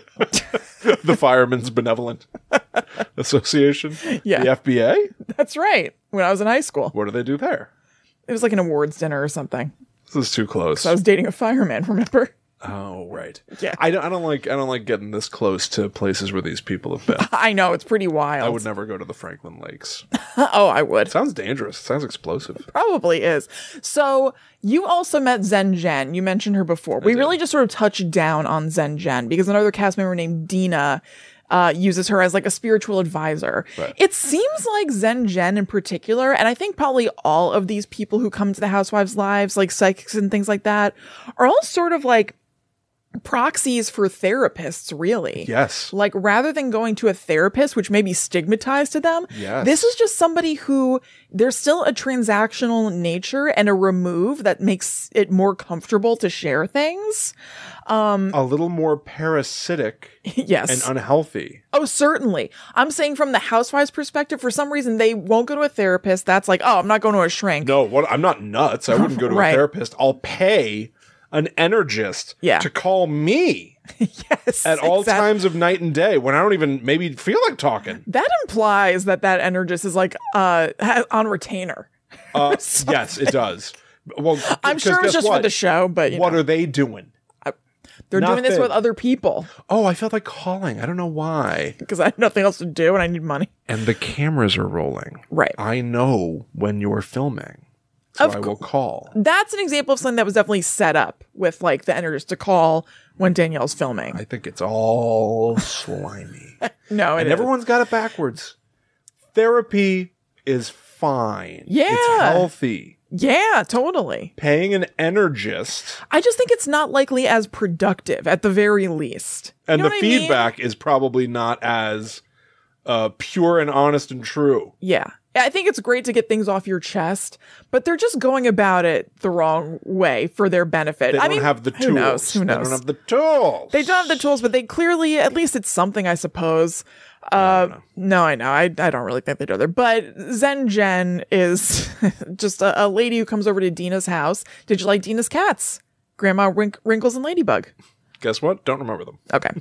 The Firemen's Benevolent Association. Yeah. The F B A. That's right. When I was in high school, What do they do there? it was like an awards dinner or something. This is too close. I was dating a fireman, remember? Oh, right. Yeah. I don't. I don't like. I don't like getting this close to places where these people have been. I know, it's pretty wild. I would never go to the Franklin Lakes. oh, I would. Sounds dangerous. Sounds explosive. Probably is. So you also met Zen Jen. You mentioned her before. we did. really just sort of touched down on Zen Jen because another cast member named Dina uh, uses her as like a spiritual advisor. Right. It seems like Zen Jen in particular, and I think probably all of these people who come to the Housewives' lives, like psychics and things like that, are all sort of like proxies for therapists, really. Yes. Like rather than going to a therapist, which may be stigmatized to them, Yes. this is just somebody who there's still a transactional nature and a remove that makes it more comfortable to share things. A little more parasitic yes. and unhealthy. oh, certainly. I'm saying from the housewives' perspective, for some reason, they won't go to a therapist. That's like, oh, I'm not going to a shrink. No, what? I'm not nuts. I wouldn't go to Right. a therapist. I'll pay an energist Yeah. to call me Yes. at all exact- times of night and day when I don't even maybe feel like talking. That implies that that Energist is like uh ha- on retainer. Uh, yes, it does. Well, I'm 'cause sure it was guess just what? for the show, but you What know, are they doing? they're doing this nothing. with other people Oh, I felt like calling. I don't know why. because I have nothing else to do and I need money. And the cameras are rolling. Right. I know when you're filming, so Of I will call. That's an example of something that was definitely set up with like the Energist to call when Danielle's filming. I think it's all slimy. no, it And is. everyone's got it backwards. Therapy is fine. Yeah. It's healthy. Yeah, totally. Paying an energist I just think it's not likely as productive at the very least. You and know the what I mean? feedback is probably not as uh, pure and honest and true. Yeah. I think it's great to get things off your chest, but they're just going about it the wrong way for their benefit. They I don't mean, have the tools. Who knows? Who knows? They don't have the tools. They don't have the tools, but they clearly, at least it's something, I suppose. Uh, no, I know. I, I don't really think they do either. But Zen Jen is just a, a lady who comes over to Dina's house. Did you like Dina's cats? Grandma Wrink- Wrinkles and Ladybug. Guess what? Don't remember them. Okay.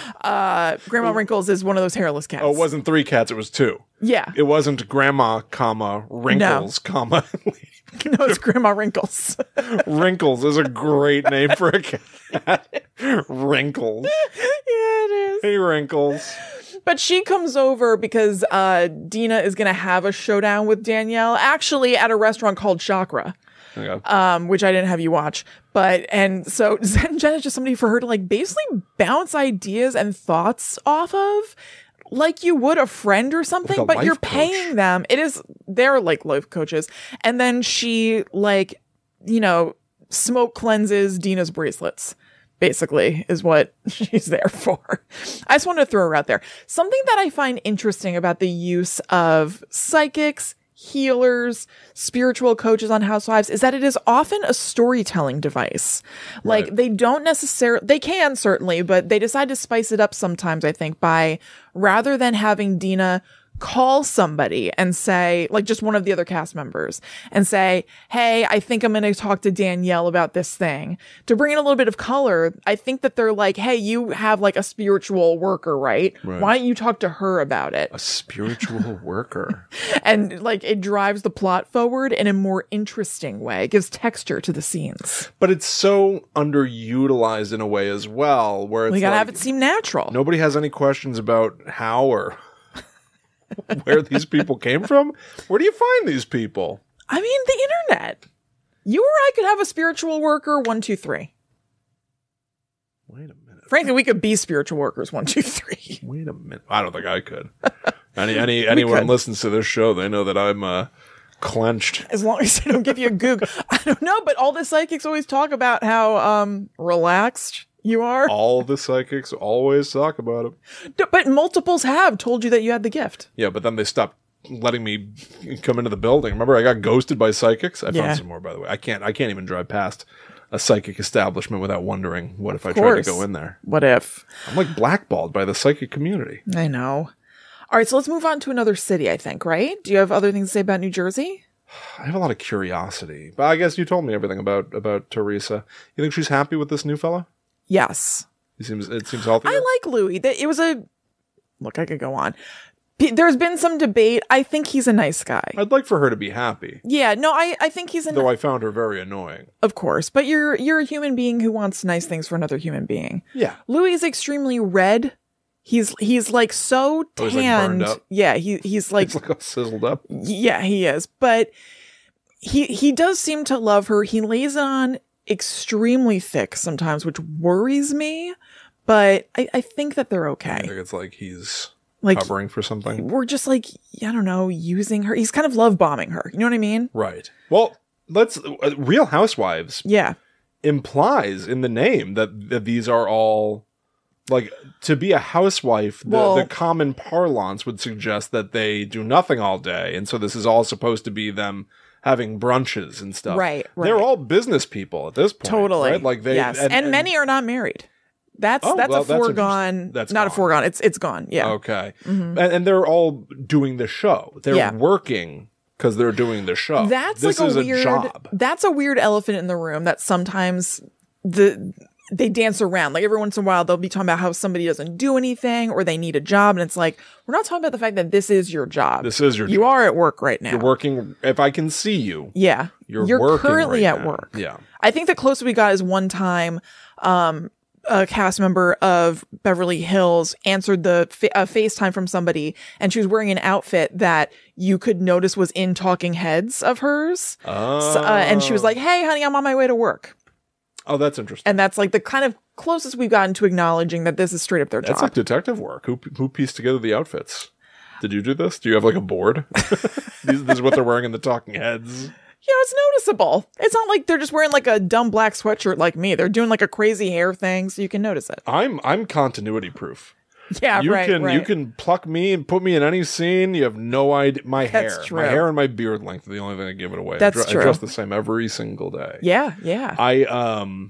Uh, Grandma Wrinkles is one of those hairless cats. Oh, it wasn't three cats. It was two. Yeah. It wasn't grandma, comma, wrinkles, comma. No, it's Grandma Wrinkles. Wrinkles is a great name for a cat. Wrinkles. Yeah, it is. Hey, Wrinkles. But she comes over because uh, Dina is going to have a showdown with Danielle, actually at a restaurant called Chakra, Okay. um, which I didn't have you watch. But, and so Zen Jen is just somebody for her to like basically bounce ideas and thoughts off of, like you would a friend or something, Like a but you're life coach. paying them. It is, they're like life coaches. And then she like, you know, smoke cleanses Dina's bracelets. Basically, is what she's there for. I just wanted to throw her out there. Something that I find interesting about the use of psychics, healers, spiritual coaches on Housewives is that it is often a storytelling device. Like Right. they don't necessarily, they can certainly, but they decide to spice it up sometimes, I think, by rather than having Dina call somebody and say, like just one of the other cast members and say, hey, I think I'm going to talk to Danielle about this thing. To bring in a little bit of color, I think that they're like, hey, you have like a spiritual worker, right? Right. Why don't you talk to her about it? A spiritual worker. And like it drives the plot forward in a more interesting way. It gives texture to the scenes. But it's so underutilized in a way as well, where it's We gotta like, have it seem natural. nobody has any questions about how or where these people came from. Where do you find these people? I mean, the internet. You or I could have a spiritual worker, one, two, three. Wait a minute. Frankly, we could be spiritual workers, one, two, three. Wait a minute. I don't think I could. Any any anyone could. listens to this show, they know that I'm uh, clenched. As long as they don't give you a goog. I don't know, but all the psychics always talk about how um relaxed you are. All the psychics always talk about it. D- But multiples have told you that you had the gift. Yeah, but then they stopped letting me come into the building. Remember, I got ghosted by psychics. I Yeah. found some more, by the way. I can't. I can't even drive past a psychic establishment without wondering what if I Of tried to course. go in there. What if? I'm like blackballed by the psychic community. I know. All right, so let's move on to another city, I think, right? Do you have other things to say about New Jersey? I have a lot of curiosity, but I guess you told me everything about about Teresa. You think she's happy with this new fella? Yes. He seems it seems healthy. I like Louis. That it was a look, I could go on. P- There's been some debate. I think he's a nice guy. I'd like for her to be happy, Yeah, no, I, I think he's a though I found her very annoying. of course, but you're you're a human being who wants nice things for another human being. Yeah. Louis is extremely red. He's he's like so Oh, he's, like, tanned. burned up? Yeah, he he's like It's like all sizzled up. yeah, he is. But he he does seem to love her. He lays it on extremely thick sometimes, which worries me. But I, I think that they're I okay. think it's like he's Like covering for something. we're just like I don't know, using her. He's kind of love bombing her. You know what I mean? Right. Well, let's. Uh, Real Housewives Yeah. implies in the name that, that these are all. Like, to be a housewife, the, Well- the common parlance would suggest that they do nothing all day. And so this is all supposed to be them having brunches and stuff. Right, right. They're all business people at this point. Totally. Right? Like they, yes. And, many are not married. That's Oh, that's well, a that's foregone. interesting. That's not a gone. foregone. It's it's gone. Yeah. Okay. And, and they're all doing the show. They're Yeah. working because they're doing the show. That's this like is a weird. job. That's a weird elephant in the room that sometimes the they dance around. Like every once in a while, they'll be talking about how somebody doesn't do anything or they need a job. And it's like, we're not talking about the fact that this is your job. This is your You job. are at work right now. You're working. If I can see you. Yeah. You're, You're working currently right at now. work. Yeah. I think the closest we got is one time, um, a cast member of Beverly Hills answered the fa- uh, FaceTime from somebody, and she was wearing an outfit that you could notice was in Talking Heads of hers. Oh. So, uh, and she was like, "Hey, honey, I'm on my way to work." Oh, that's interesting. And that's like the kind of closest we've gotten to acknowledging that this is straight up their That's job. like detective work. Who who pieced together the outfits? Did you do this? Do you have like a board? These, this is what they're wearing in the Talking Heads. Yeah, it's noticeable. It's not like they're just wearing like a dumb black sweatshirt like me. They're doing like a crazy hair thing, so you can notice it. I'm I'm continuity proof. Yeah, You right, can right. you can pluck me and put me in any scene. You have no idea. My That's hair, true. my hair and my beard length are the only thing that give it away. That's I, dre- true. I dress the same every single day. Yeah, yeah. I um.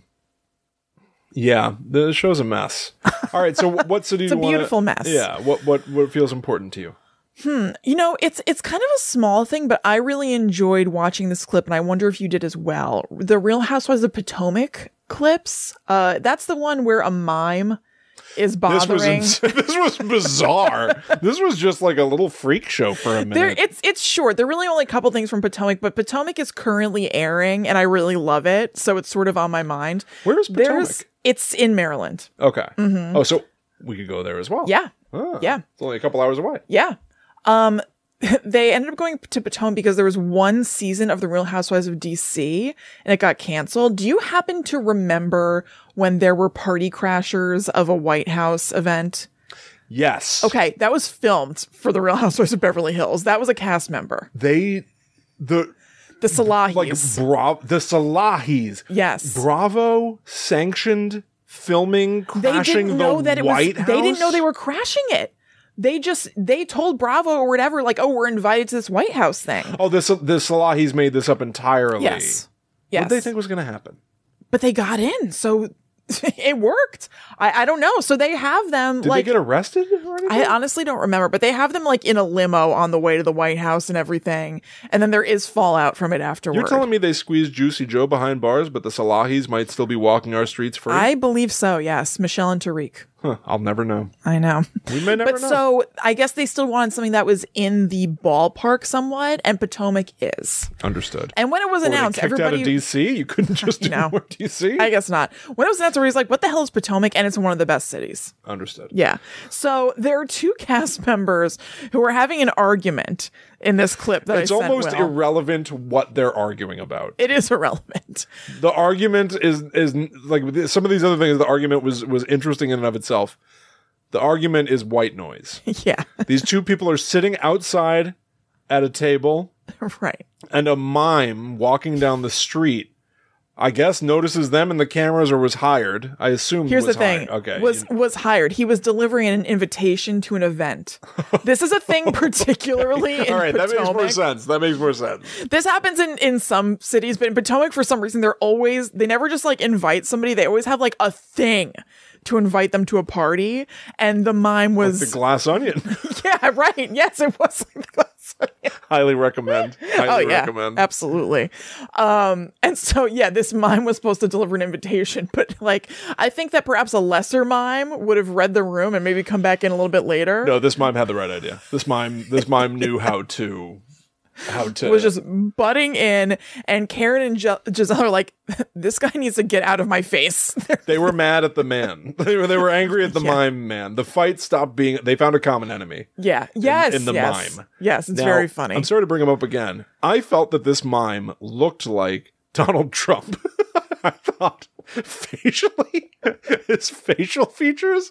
Yeah, the show's a mess. All right, so what city It's do a you want? beautiful mess. Yeah, what what what feels important to you? You know, it's it's kind of a small thing, but I really enjoyed watching this clip, and I wonder if you did as well. The Real Housewives of Potomac clips. Uh, that's the one where a mime is This bothering. was ins- this was bizarre. This was just like a little freak show for a minute. There, it's it's short. There are really only a couple things from Potomac, but Potomac is currently airing, and I really love it. So it's sort of on my mind. Where is Potomac? There's it's in Maryland. Okay. Oh, so we could go there as well. Mm-hmm. Yeah, Ah, yeah. It's only a couple hours away. yeah. Um, they ended up going to Potomac because there was one season of The Real Housewives of D C and it got canceled. Do you happen to remember when there were party crashers of a White House event? Yes. Okay, that was filmed for The Real Housewives of Beverly Hills. That was a cast member. They the The Salahis. like bra- the Salahis. Yes. Bravo sanctioned filming They crashing didn't know the that it White was. House. They didn't know they were crashing it. They just they told Bravo or whatever, like, oh, we're invited to this White House thing. Oh, this the Salahis made this up entirely. Yes. What Yes. did they think was going to happen? But they got in, so it worked. I, I don't know. So they have them Did like they get arrested or anything? I honestly don't remember, but they have them like in a limo on the way to the White House and everything. And then there is fallout from it afterward. You're telling me they squeezed Juicy Joe behind bars, but the Salahis might still be walking our streets free? I believe so, yes. Michelle and Tariq. Huh, I'll never know. I know. We may never But know. so I guess they still wanted something that was in the ballpark somewhat, and Potomac is. Understood. And when it was Were they announced, kicked everybody out of D C? You couldn't just do know. more D C? I guess not. When it was announced, everybody's like, what the hell is Potomac? And it's one of the best cities. Understood. Yeah. So there are two cast members who are having an argument in this clip that It's I sent almost Will. irrelevant what they're arguing about. It is irrelevant. The argument is is like with some of these other things. The argument was was interesting in and of itself. The argument is white noise. Yeah. These two people are sitting outside at a table, Right. and a mime walking down the street, I guess, notices them in the cameras or was hired. I assume. Here's was the thing. hired. Okay. Was you- was hired. He was delivering an invitation to an event. This is a thing particularly in all right, that Potomac. makes more sense. That makes more sense. This happens in, in some cities, but in Potomac, for some reason, they're always, they never just like invite somebody. They always have like a thing to invite them to a party. And the mime was, The glass onion. yeah, right. Yes, it was like the glass onion. Highly recommend. Highly Oh yeah, recommend. absolutely. Um, and so yeah, this mime was supposed to deliver an invitation, but like I think that perhaps a lesser mime would have read the room and maybe come back in a little bit later. No, this mime had the right idea. This mime, this mime knew how to, how to. Was just butting in, and Karen and Gis- Giselle are like, "This guy needs to get out of my face." They were mad at the man. They were they were angry at the Yeah. mime man. The fight stopped being. They found a common enemy. yeah, yes, in the yes. mime. Yes, it's Now, very funny. I'm sorry to bring him up again. I felt that this mime looked like Donald Trump. I thought facially, his facial features.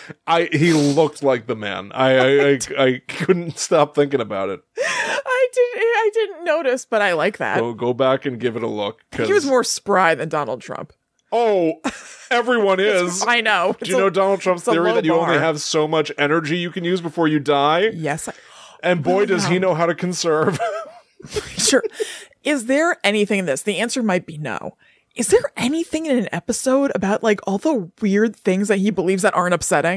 I he looked like the man. I I, I, I couldn't stop thinking about it. I didn't, I didn't notice, but I like that. Go go back and give it a look. He was more spry than Donald Trump. Oh, everyone is. I know. Do you know Donald Trump's it's a theory low that you only bar. have so much energy you can use before you die? Yes. I, And boy, does he know. know how to conserve. Sure. Is there anything in this? The answer might be no. Is there anything in an episode about like all the weird things that he believes that aren't upsetting?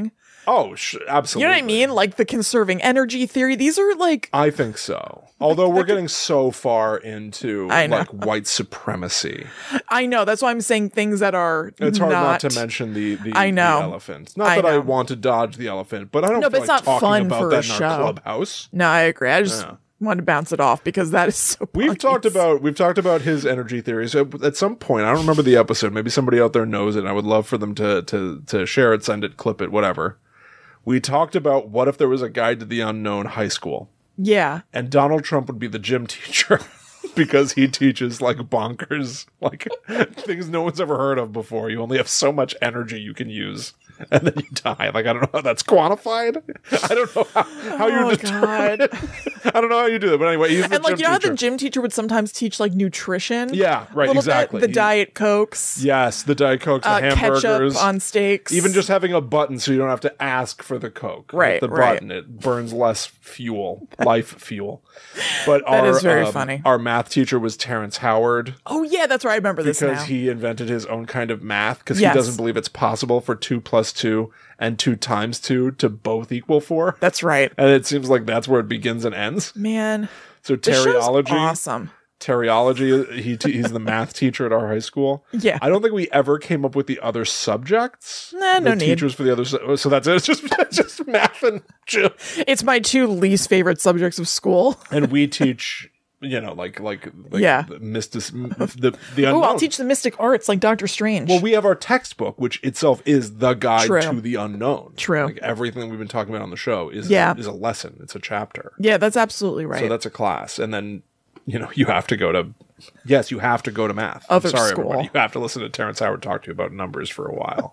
Oh, sh- absolutely. You know what I mean? Like the conserving energy theory. These are like, I think so. Although we're getting so far into I know. like white supremacy. I know. That's why I'm saying things that are It's hard not, not to mention the, the, I know. the elephant. Not I that I know. want to dodge the elephant, but I don't No, feel but it's like not talking fun about for that a in our show. clubhouse. No, I agree. I just Yeah. wanted to bounce it off because that is so We've funny. talked about we've talked about his energy theories at some point. I don't remember the episode. Maybe somebody out there knows it. And I would love for them to to to share it, send it, clip it, whatever. We talked about what if there was a guide to the unknown high school, Yeah. and Donald Trump would be the gym teacher because he teaches like bonkers, like things no one's ever heard of before. You only have so much energy you can use, and then you die. Like I don't know how that's quantified. I don't know how, how Oh, you determine God. it. I don't know how you do it, but anyway, he's the And like, gym you know how teacher. the gym teacher would sometimes teach like nutrition? Yeah, right, A little exactly. Bit, the He- Diet Cokes. Yes, the Diet Cokes, the uh, hamburgers. ketchup on steaks. Even just having a button so you don't have to ask for the Coke. Right, With the right. button, it burns less fuel, life fuel. But That our, is very um, funny. Our math teacher was Terrence Howard Oh yeah, that's right. I remember this because now. he invented his own kind of math because Yes. he doesn't believe it's possible for two plus two and two times two to both equal four. That's right. And it seems like that's where it begins and ends. Man, So this show's teriology, awesome. teriology. He t- he's the math teacher at our high school. Yeah. I don't think we ever came up with the other subjects. Nah, no the need. teachers for the other. su- So that's it. It's just it's just math and gym. It's my two least favorite subjects of school. And we teach, you know, like like, like Yeah. the mystic, the the Oh, unknown. I'll teach the mystic arts like Doctor Strange. Well, we have our textbook, which itself is the guide True. to the unknown. True. Like everything we've been talking about on the show is Yeah. is a lesson. It's a chapter. yeah, that's absolutely right. So that's a class, and then you know you have to go to. Yes, you have to go to math. Other I'm sorry, school. everybody. You have to listen to Terrence Howard talk to you about numbers for a while.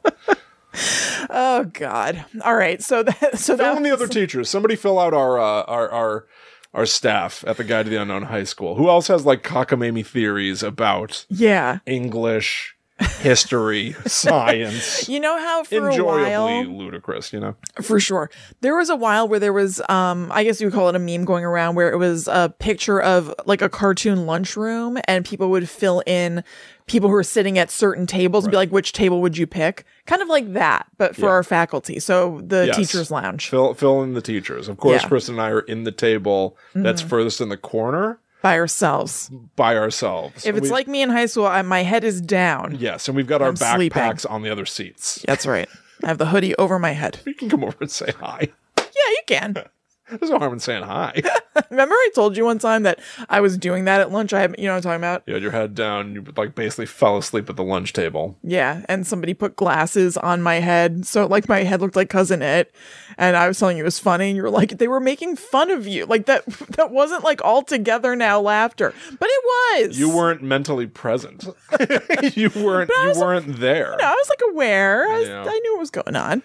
oh God. All right. So that so Fill that in the other teachers. Somebody fill out our uh, our our our staff at the Guide to the Unknown High School. Who else has like cockamamie theories about yeah. English, history, science? You know how for a Enjoyably while, ludicrous, you know. for sure, there was a while where there was, um, I guess you would call it a meme going around where it was a picture of like a cartoon lunchroom, and people would fill in people who are sitting at certain tables and be like, which table would you pick? Kind of like that, but for Yeah. our faculty. So the Yes. teacher's lounge Fill fill in the teachers. Of course, Yeah. Kristen and I are in the table that's furthest in the corner by ourselves. by ourselves. If And it's we- like me in high school, I, my head is down. yes, and we've got our I'm sleeping. backpacks on the other seats. That's right. I have the hoodie over my head. You can come over and say hi. Yeah, you can. There's no harm in saying hi. Remember I told you one time that I was doing that at lunch? I, you know what I'm talking about? You had your head down. You like basically fell asleep at the lunch table. Yeah, and somebody put glasses on my head, so like my head looked like Cousin It, and I was telling you it was funny, and you were like, they were making fun of you, like that. That wasn't like all together now laughter, but it was. You weren't mentally present. you weren't. I You was- weren't there. I was like aware. I, was, Yeah. I knew what was going on.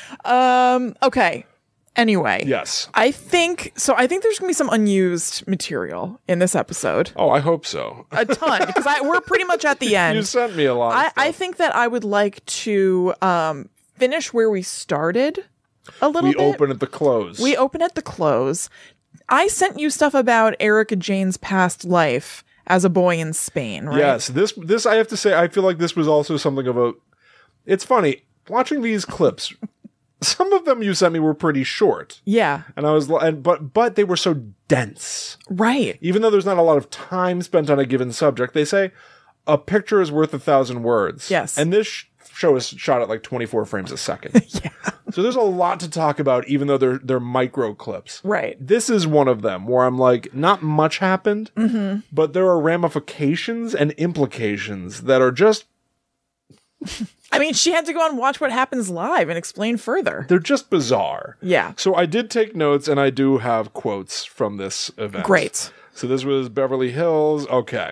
Um. Okay. Anyway. Yes. I think so. I think there's gonna be some unused material in this episode, Oh, I hope so. a ton, because I we're pretty much at the end. You sent me a lot. Of I, stuff. I think that I would like to um, finish where we started a little we bit. open at the close. We open at the close. I sent you stuff about Erica Jane's past life as a boy in Spain, right? Yes, this this I have to say, I feel like this was also something of a. It's funny watching these clips. Some of them you sent me were pretty short, Yeah. and I was, and but but they were so dense. Right. Even though there's not a lot of time spent on a given subject, they say a picture is worth a thousand words. Yes. and this sh- show is shot at like twenty-four frames a second. Yeah. So there's a lot to talk about, even though they're they're micro clips. Right. This is one of them where I'm like, not much happened, Mm-hmm. but there are ramifications and implications that are just, I mean, she had to go and watch what happens live and explain further. they're just bizarre. Yeah. So I did take notes, and I do have quotes from this event. Great. So this was Beverly Hills. Okay.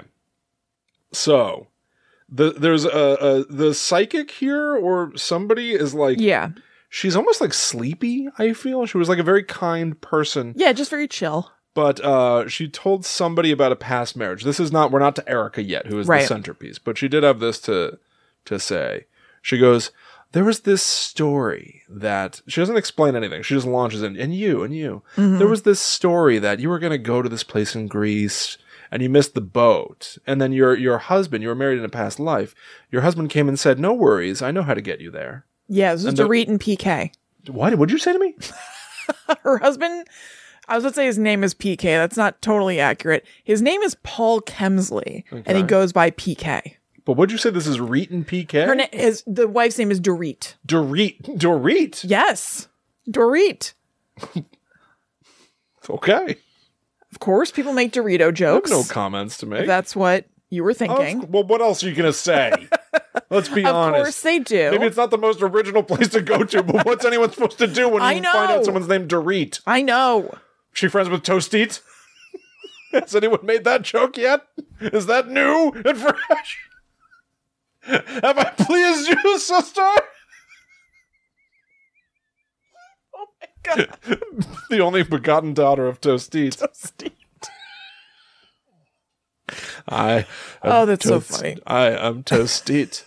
So the there's a, a the psychic here, or somebody is like, Yeah. she's almost like sleepy, I feel. She was like a very kind person. Yeah, just very chill. But uh, she told somebody about a past marriage. This is not, we're not to Erica yet, who is Right. the centerpiece. But she did have this to to say. She goes, there was this story that, she doesn't explain anything. She just launches in, and you, and you. Mm-hmm. There was this story that you were going to go to this place in Greece, and you missed the boat. And then your your husband, you were married in a past life. Your husband came and said, no worries, I know how to get you there. Yeah, this was And the- Dorit and P K. What? What'd you say to me? Her husband, I was going to say his name is P K. That's not totally accurate. His name is Paul Kemsley, Okay. and he goes by P K. But what'd you say? This is Reet and P K? Her na- his, the wife's name is Dorit. Dorit. Dorit? Yes. Dorit. Okay. Of course, people make Dorito I have jokes. no comments to make. If that's what you were thinking. Of- well, what else are you going to say? Let's be Of honest. course they do. Maybe it's not the most original place to go to, but what's anyone supposed to do when I you find know. out someone's named Dorit? I know. She friends with Toast-Eat? Has anyone made that joke yet? Is that new and fresh? Have I pleased you, sister? Oh my God. The only begotten daughter of Toast-Eat. Toast-Eat. I am Oh, that's so Toast- funny. I am Toast-Eat.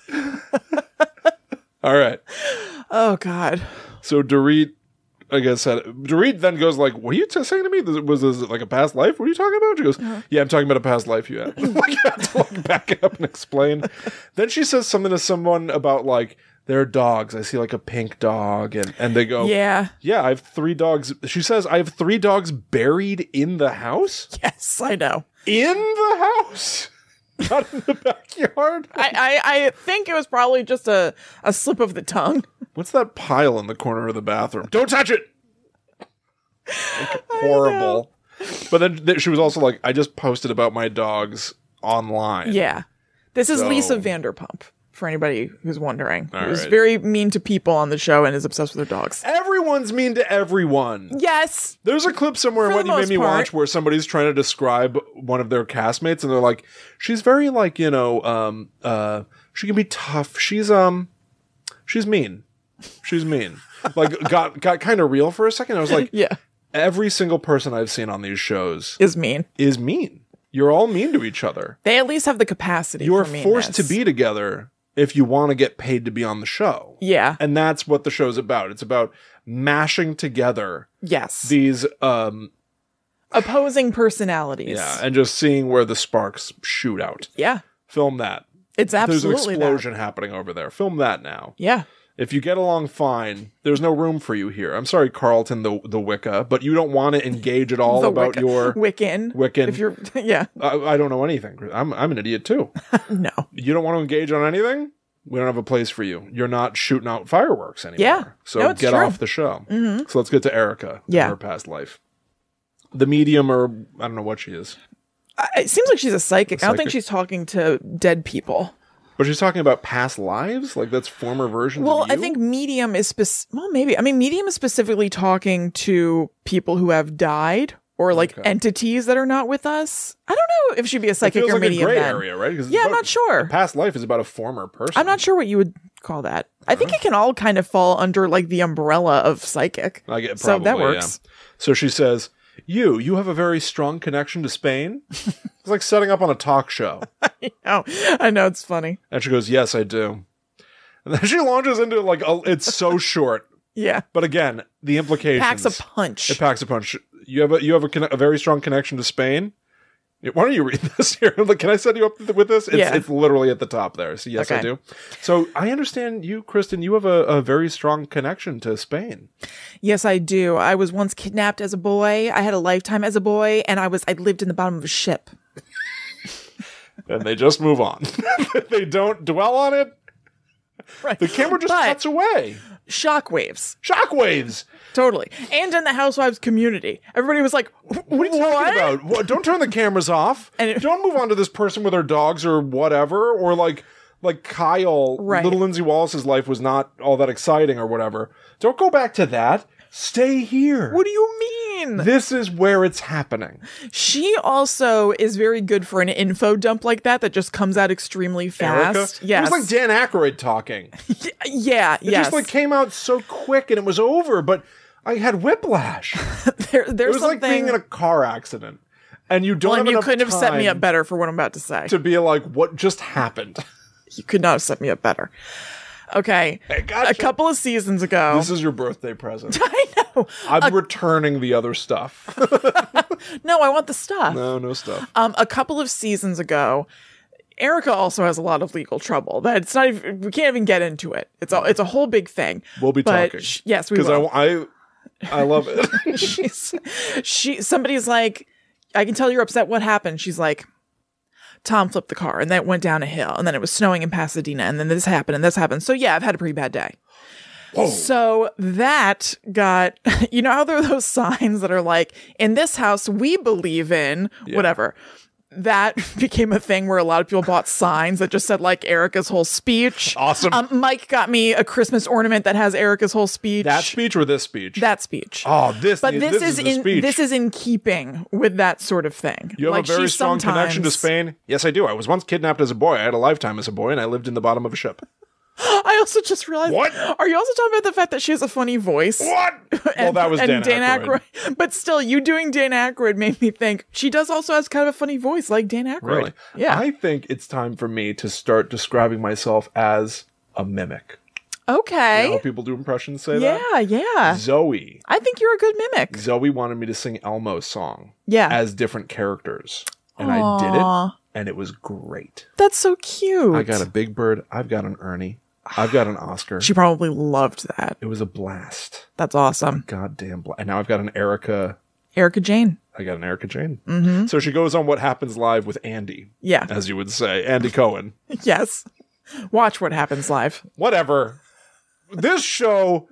All right. Oh, God. So Dorit, I guess, had, Dorit then goes like, what are you t- saying to me? Was this like a past life? What are you talking about? She goes, Uh-huh. yeah, I'm talking about a past life you had. Like, you have to like back it up and explain. Then she says something to someone about like, their dogs. I see like a pink dog. And, and they go, Yeah. yeah, I have three dogs. She says, I have three dogs buried in the house? Yes, I know. In the house? Not in the backyard? I, I, I think it was probably just a, a slip of the tongue. What's that pile in the corner of the bathroom? Don't touch it! Like, horrible. But then th- she was also like, I just posted about my dogs online. Yeah. This is So- Lisa Vanderpump, for anybody who's wondering. All Who's right. very mean to people on the show and is obsessed with their dogs. Everyone's mean to everyone. Yes. There's a clip somewhere in For what the you made most me part. watch where somebody's trying to describe one of their castmates and they're like, she's very like, you know, um, uh, she can be tough. She's, um, she's mean. She's mean. Like, got, got kind of real for a second. I was like, Yeah. every single person I've seen on these shows Is mean. is mean. You're all mean to each other. They at least have the capacity You're for forced to meanness. be together if you want to get paid to be on the show. Yeah. And that's what the show's about. It's about mashing together Yes. these, um, Opposing personalities. yeah, and just seeing where the sparks shoot out. Yeah. Film that. It's There's an absolutely that. explosion happening over there. Film that now. Yeah. If you get along fine, there's no room for you here. I'm sorry, Carlton, the the Wicca, but you don't want to engage at all The about Wicca- your Wiccan. Wiccan. If you're, yeah. I, I don't know anything. I'm I'm an idiot too. No. You don't want to engage on anything? We don't have a place for you. You're not shooting out fireworks anymore. Yeah. So No, it's get true. off the show. Mm-hmm. So let's get to Erica. Yeah. And her past life. The medium, or I don't know what she is, I, it seems like she's a psychic. A I don't think psychic? she's talking to dead people. but she's talking about past lives. Like that's former versions. Well, of you? I think medium is spec- well, maybe. I mean, medium is specifically talking to people who have died or like Okay. entities that are not with us. I don't know if she'd be a it psychic feels or like a medium. gray then. area, right? 'Cause it's Yeah, I'm about- not sure. a past life is about a former person. I'm not sure what you would call that. I think it can all kind of fall under like the umbrella of psychic. I get so probably, that works. Yeah. So she says, "You, you have a very strong connection to Spain." It's like setting up on a talk show. Oh, I know it's funny. And she goes, "Yes, I do." And then she launches into like a, it's so short, Yeah, but again, the implications. packs a punch. It packs a punch. You have a you have a, conne- a very strong connection to Spain. Why don't you read this here? Like, can I set you up with this? It's, Yeah. it's literally at the top there. So yes, I Okay. do. So I understand you, Kristen. You have a, a very strong connection to Spain. Yes, I do. I was once kidnapped as a boy. I had a lifetime as a boy, and I was I lived in the bottom of a ship. And they just move on. They don't dwell on it. Right. The camera just But- cuts away. Shockwaves. Shockwaves. Totally. And in the Housewives community. Everybody was like, What are you talking about? What? Don't turn the cameras off. And it- Don't move on to this person with their dogs or whatever. Or like like Kyle, Right. little Lindsay Wallace's life was not all that exciting or whatever. Don't go back to that. Stay here. What do you mean? This is where it's happening. She also is very good for an info dump like that that just comes out extremely fast. Erica. Yes. It was like Dan Aykroyd talking. It yeah, yes. just like came out so quick and it was over, but I had whiplash. there, It there's was something. like being in a car accident. And you don't well, have and you enough couldn't have set me time up better for what I'm about to say. to be like, what just happened? You could not have set me up better. Okay. Hey, gotcha. A couple of seasons ago. This is your birthday present. I know. I'm returning the other stuff. No, I want the stuff. No, no stuff. Um, a couple of seasons ago, Erica also has a lot of legal trouble. That's not even, we can't even get into it. It's a, it's a whole big thing. We'll be But talking. sh- yes, we Because will. I, I, I love it. She's, she, somebody's like, I can tell you're upset. What happened? She's like, Tom flipped the car and then it went down a hill and then it was snowing in Pasadena and then this happened and this happened. So yeah, I've had a pretty bad day. Whoa. So that got, you know how there are those signs that are like, in this house, we believe in Yeah. whatever. That became a thing where a lot of people bought signs that just said like Erica's whole speech. Awesome. Um, Mike got me a Christmas ornament that has Erica's whole speech. That speech or this speech? That speech. Oh, this. But this, this is, is the in speech. this is in keeping with that sort of thing. You have Like, a very she strong connection to sometimes- Spain. Yes, I do. I was once kidnapped as a boy. I had a lifetime as a boy, and I lived in the bottom of a ship. I also just realized. What? Are you also talking about the fact that she has a funny voice? What? well, that was Dan, Aykroyd. Aykroyd. But still, you doing Dan Aykroyd made me think she does also has kind of a funny voice, like Dan Aykroyd. Really? Yeah. I think it's time for me to start describing myself as a mimic. Okay. You know how people do impressions say that? Yeah, yeah. Zoe. I think you're a good mimic. Zoe wanted me to sing Elmo's song. Yeah. As different characters. And I did Aw. it, and it was great. That's so cute. I got a Big Bird. I've got an Ernie. I've got an Oscar. She probably loved that. It was a blast. That's awesome. Goddamn blast. And now I've got an Erica. Erica Jane. I got an Erica Jane. Mm-hmm. So she goes on What Happens Live with Andy. Yeah. As you would say. Andy Cohen. Yes. Watch What Happens Live. Whatever. This show...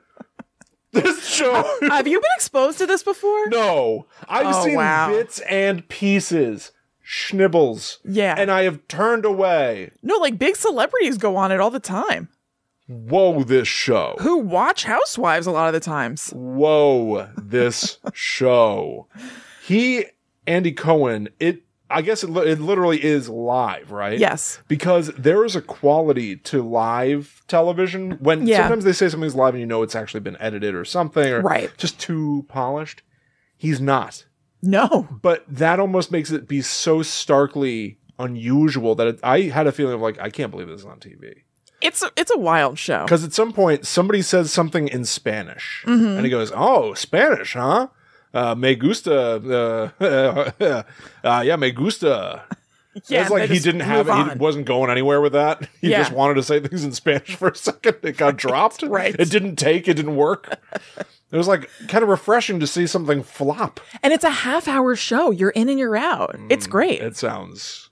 This show... Have you been exposed to this before? No. I've Oh, seen wow. bits and pieces. Schnibbles. Yeah. And I have turned away. No, like big celebrities go on it all the time. Whoa, this show. Who watch Housewives a lot of the times. Whoa, this show. He, Andy Cohen, it, I guess it, li- it literally is live, right? Yes. Because there is a quality to live television when Yeah. sometimes they say something's live and you know it's actually been edited or something or Right. just too polished. He's not. No. But that almost makes it be so starkly unusual that it, I had a feeling of like, I can't believe this is on T V. It's a, it's a wild show. Because at some point, somebody says something in Spanish. Mm-hmm. And he goes, oh, Spanish, huh? Uh, me gusta. Uh, uh, uh, yeah, me gusta. Yeah, it's like they he just didn't have move it. He on. wasn't going anywhere with that. He Yeah. just wanted to say things in Spanish for a second. It got dropped. right. It didn't take. It didn't work. It was like kind of refreshing to see something flop. And it's a half hour show. You're in and you're out. It's great. It sounds...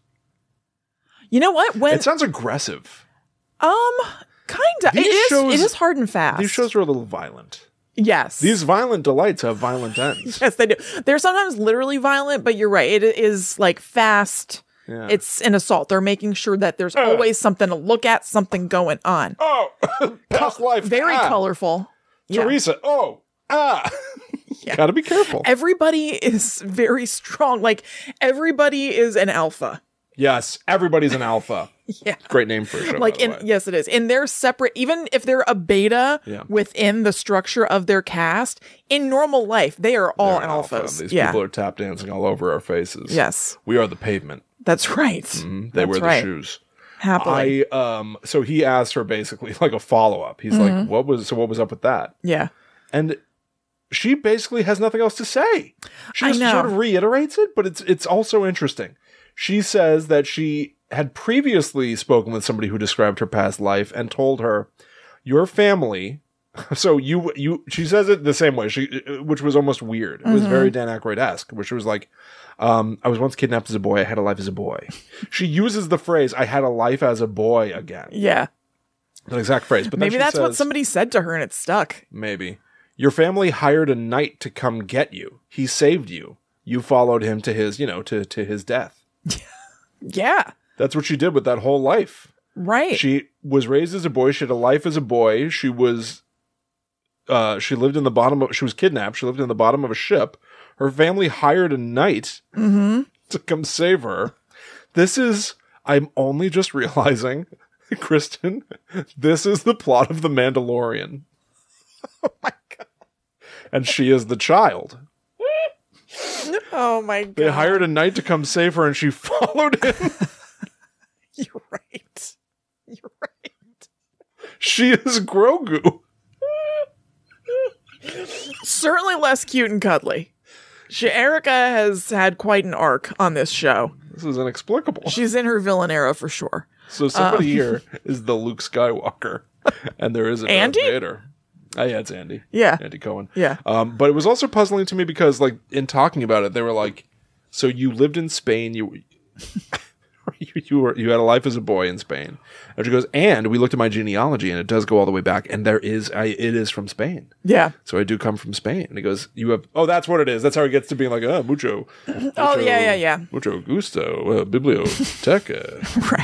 You know what? When It sounds aggressive. um kind of it These is shows- it is hard and fast. These shows are a little violent. Yes. These violent delights have violent ends. Yes, they do. They're sometimes literally violent, but you're right. It is like fast. Yeah. It's an assault. They're making sure that there's always something to look at, something going on. Oh, past life. Very ah. colorful. Yeah. Teresa. Oh, ah. Gotta be careful. Everybody is very strong. Like everybody is an alpha. Yes, everybody's an alpha. Yeah. Great name for a show. Like by the in way. yes, it is. And they're separate, even if they're a beta Yeah. within the structure of their cast, in normal life, they are all They're an alpha. alphas. These yeah. people are tap dancing all over our faces. Yes. We are the pavement. That's right. Mm, They That's wear the right. shoes. Happily. I um so he asked her basically like a follow-up. He's Mm-hmm. like, what was so what was up with that? yeah. And she basically has nothing else to say. She I just know. sort of reiterates it, but it's it's also interesting. She says that she had previously spoken with somebody who described her past life and told her, your family. So you you she says it the same way, she which was almost weird. It was Mm-hmm. very Dan Aykroyd-esque, where she was like, um, I was once kidnapped as a boy. I had a life as a boy. She uses the phrase, I had a life as a boy again. Yeah. That exact phrase. But then Maybe she that's what says- somebody said to her and it stuck. Maybe. Your family hired a knight to come get you. He saved you. You followed him to his, you know, to, to his death. Yeah. That's what she did with that whole life. Right. She was raised as a boy. She had a life as a boy. She was, uh, she lived in the bottom of, she was kidnapped. She lived in the bottom of a ship. Her family hired a knight mm-hmm. to come save her. This is, I'm only just realizing, Kristen, this is the plot of The Mandalorian. Oh my God. And she is the child. Oh my God. They hired a knight to come save her and she followed him. You're right. You're right. She is Grogu. Certainly less cute and cuddly. She, Erica has had quite an arc on this show. This is inexplicable. She's in her villain era for sure. So somebody Um, here is the Luke Skywalker, and there is a Andy? Darth Vader. Oh, yeah, it's Andy. Yeah. Andy Cohen. Yeah. Um, but it was also puzzling to me because, like, in talking about it, they were like, so you lived in Spain, you you, you were you had a life as a boy in Spain. And she goes, and we looked at my genealogy, and it does go all the way back, and there is, I, it is from Spain. Yeah. So I do come from Spain. And he goes, you have, oh, that's what it is. That's how he gets to being like, oh, mucho. mucho Oh, yeah, yeah, yeah. Mucho gusto, uh, biblioteca.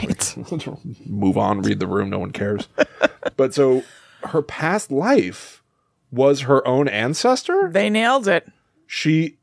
Right. Move on, read the room, no one cares. But so her past life was her own ancestor? They nailed it. She,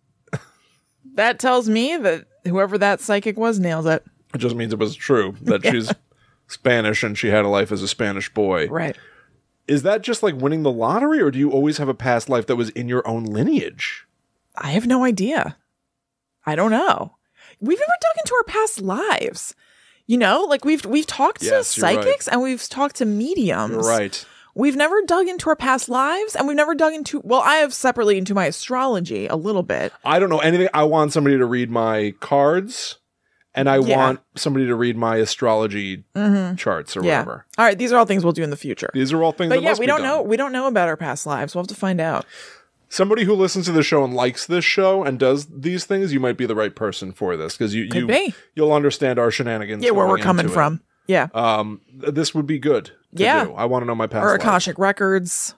That tells me that whoever that psychic was nailed it. it just means it was true, that she's Spanish and she had a life as a Spanish boy. Right. Is that just like winning the lottery, or do you always have a past life that was in your own lineage? I have no idea. I don't know. We've never dug into our past lives. You know, like we've we've talked Yes, to you're right. psychics and we've talked to mediums. You're right. We've never dug into our past lives, and we've never dug into, well, I have separately into my astrology a little bit. I don't know anything. I want somebody to read my cards, and I Yeah. want somebody to read my astrology charts or Yeah. whatever. All right, these are all things we'll do in the future. These are all things But that yeah, must we be don't done. know. We don't know about our past lives. We'll have to find out. Somebody who listens to the show and likes this show and does these things, you might be the right person for this, because you, Could you be. you'll understand our shenanigans. Yeah, where going we're coming into it. from. Yeah. Um, th- this would be good. To Yeah. do. I want to know my past. Or life. Akashic Records.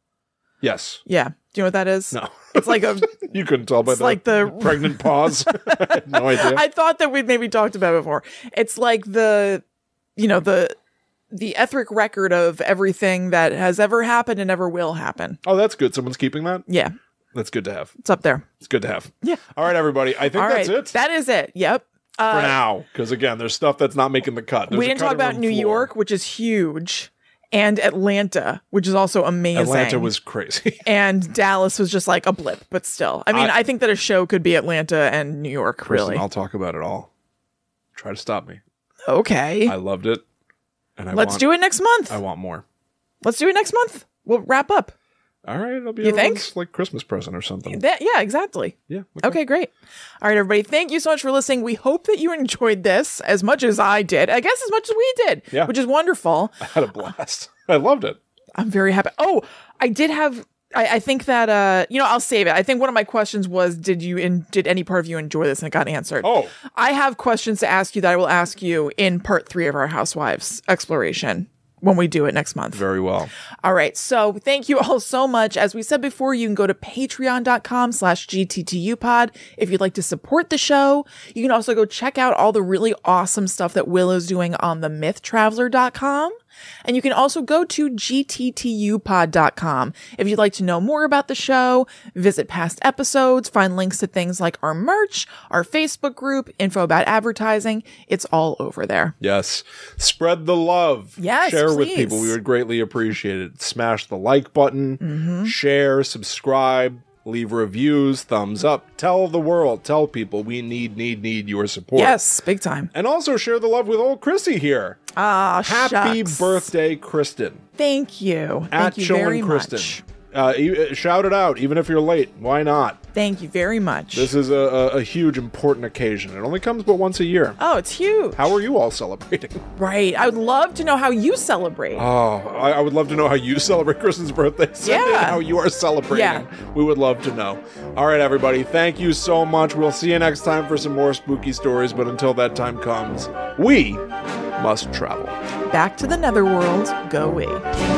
Yes. Yeah. Do you know what that is? No. It's like a. You couldn't tell by It's the, like the- pregnant pause. I had no idea. I thought that we'd maybe talked about it before. It's like the, you know, the the etheric record of everything that has ever happened and ever will happen. Oh, that's good. Someone's keeping that. Yeah. That's good to have. It's up there. It's good to have. Yeah. All right, everybody. I think All that's right. it That is it. Yep. for Uh, now. Because again, there's stuff that's not making the cut. There's we a didn't talk cutting about room New floor. York, which is huge, and Atlanta, which is also amazing. Atlanta was crazy. and Dallas was just like a blip, but still. I mean, I- I, think that a show could be Atlanta and New York, Kristen, really. I'll talk about it all. Try to stop me. Okay. I loved it. And I Let's want, do it next month. I want more. Let's do it next month. We'll wrap up. All right, it'll be You think? everyone's, like Christmas present or something. That, yeah, exactly. Yeah. Okay, great. All right, everybody. Thank you so much for listening. We hope that you enjoyed this as much as I did. I guess as much as we did, Yeah. which is wonderful. I had a blast. I loved it. I'm very happy. Oh, I did have. I, I think that uh, you know, I'll save it. I think one of my questions was, did you in did any part of you enjoy this? And it got answered. Oh. I have questions to ask you that I will ask you in part three of our Housewives exploration when we do it next month. Very well. All right. So thank you all so much. As we said before, you can go to patreon.com slash GTTUpod if you'd like to support the show. You can also go check out all the really awesome stuff that Willow's doing on the myth traveler dot com. And you can also go to G T T U pod dot com if you'd like to know more about the show, visit past episodes, find links to things like our merch, our Facebook group, info about advertising. It's all over there. Yes. Spread the love. Yes, Share with please. people. We would greatly appreciate it. Smash the like button. Mm-hmm. Share, subscribe, leave reviews, thumbs up. Tell the world. Tell people we need, need, need your support. Yes, big time. And also share the love with old Chrissy here. Ah, Happy shucks. birthday, Kristen. Thank you. At Thank you very Chillin' Kristen. much. Uh, e- shout it out, even if you're late. Why not? Thank you very much. This is a, a, a huge, important occasion. It only comes but once a year. oh, it's huge. How are you all celebrating? Right. I would love to know how you celebrate. Oh, I, I would love to know how you celebrate Kristen's birthday. Send in Yeah. how you are celebrating. Yeah. We would love to know. All right, everybody. Thank you so much. We'll see you next time for some more spooky stories. But until that time comes, we must travel. Back to the netherworld. Go we.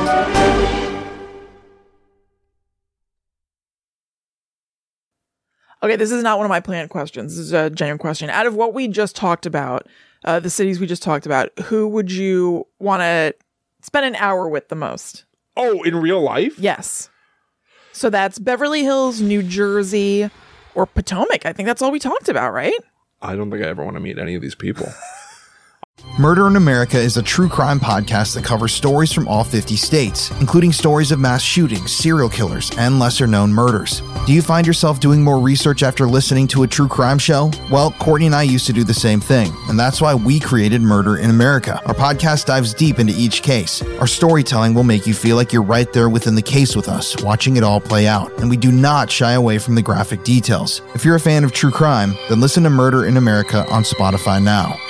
Okay, this is not one of my planned questions. This is a genuine question. Out of what we just talked about, uh, the cities we just talked about, who would you want to spend an hour with the most? Oh, in real life? Yes. So that's Beverly Hills, New Jersey, or Potomac. I think that's all we talked about, right? I don't think I ever want to meet any of these people. Murder in America is a true crime podcast that covers stories from all fifty states, including stories of mass shootings, serial killers, and lesser-known murders. Do you find yourself doing more research after listening to a true crime show? Well, Courtney and I used to do the same thing, and that's why we created Murder in America. Our podcast dives deep into each case. Our storytelling will make you feel like you're right there within the case with us, watching it all play out, and we do not shy away from the graphic details. If you're a fan of true crime, then listen to Murder in America on Spotify now.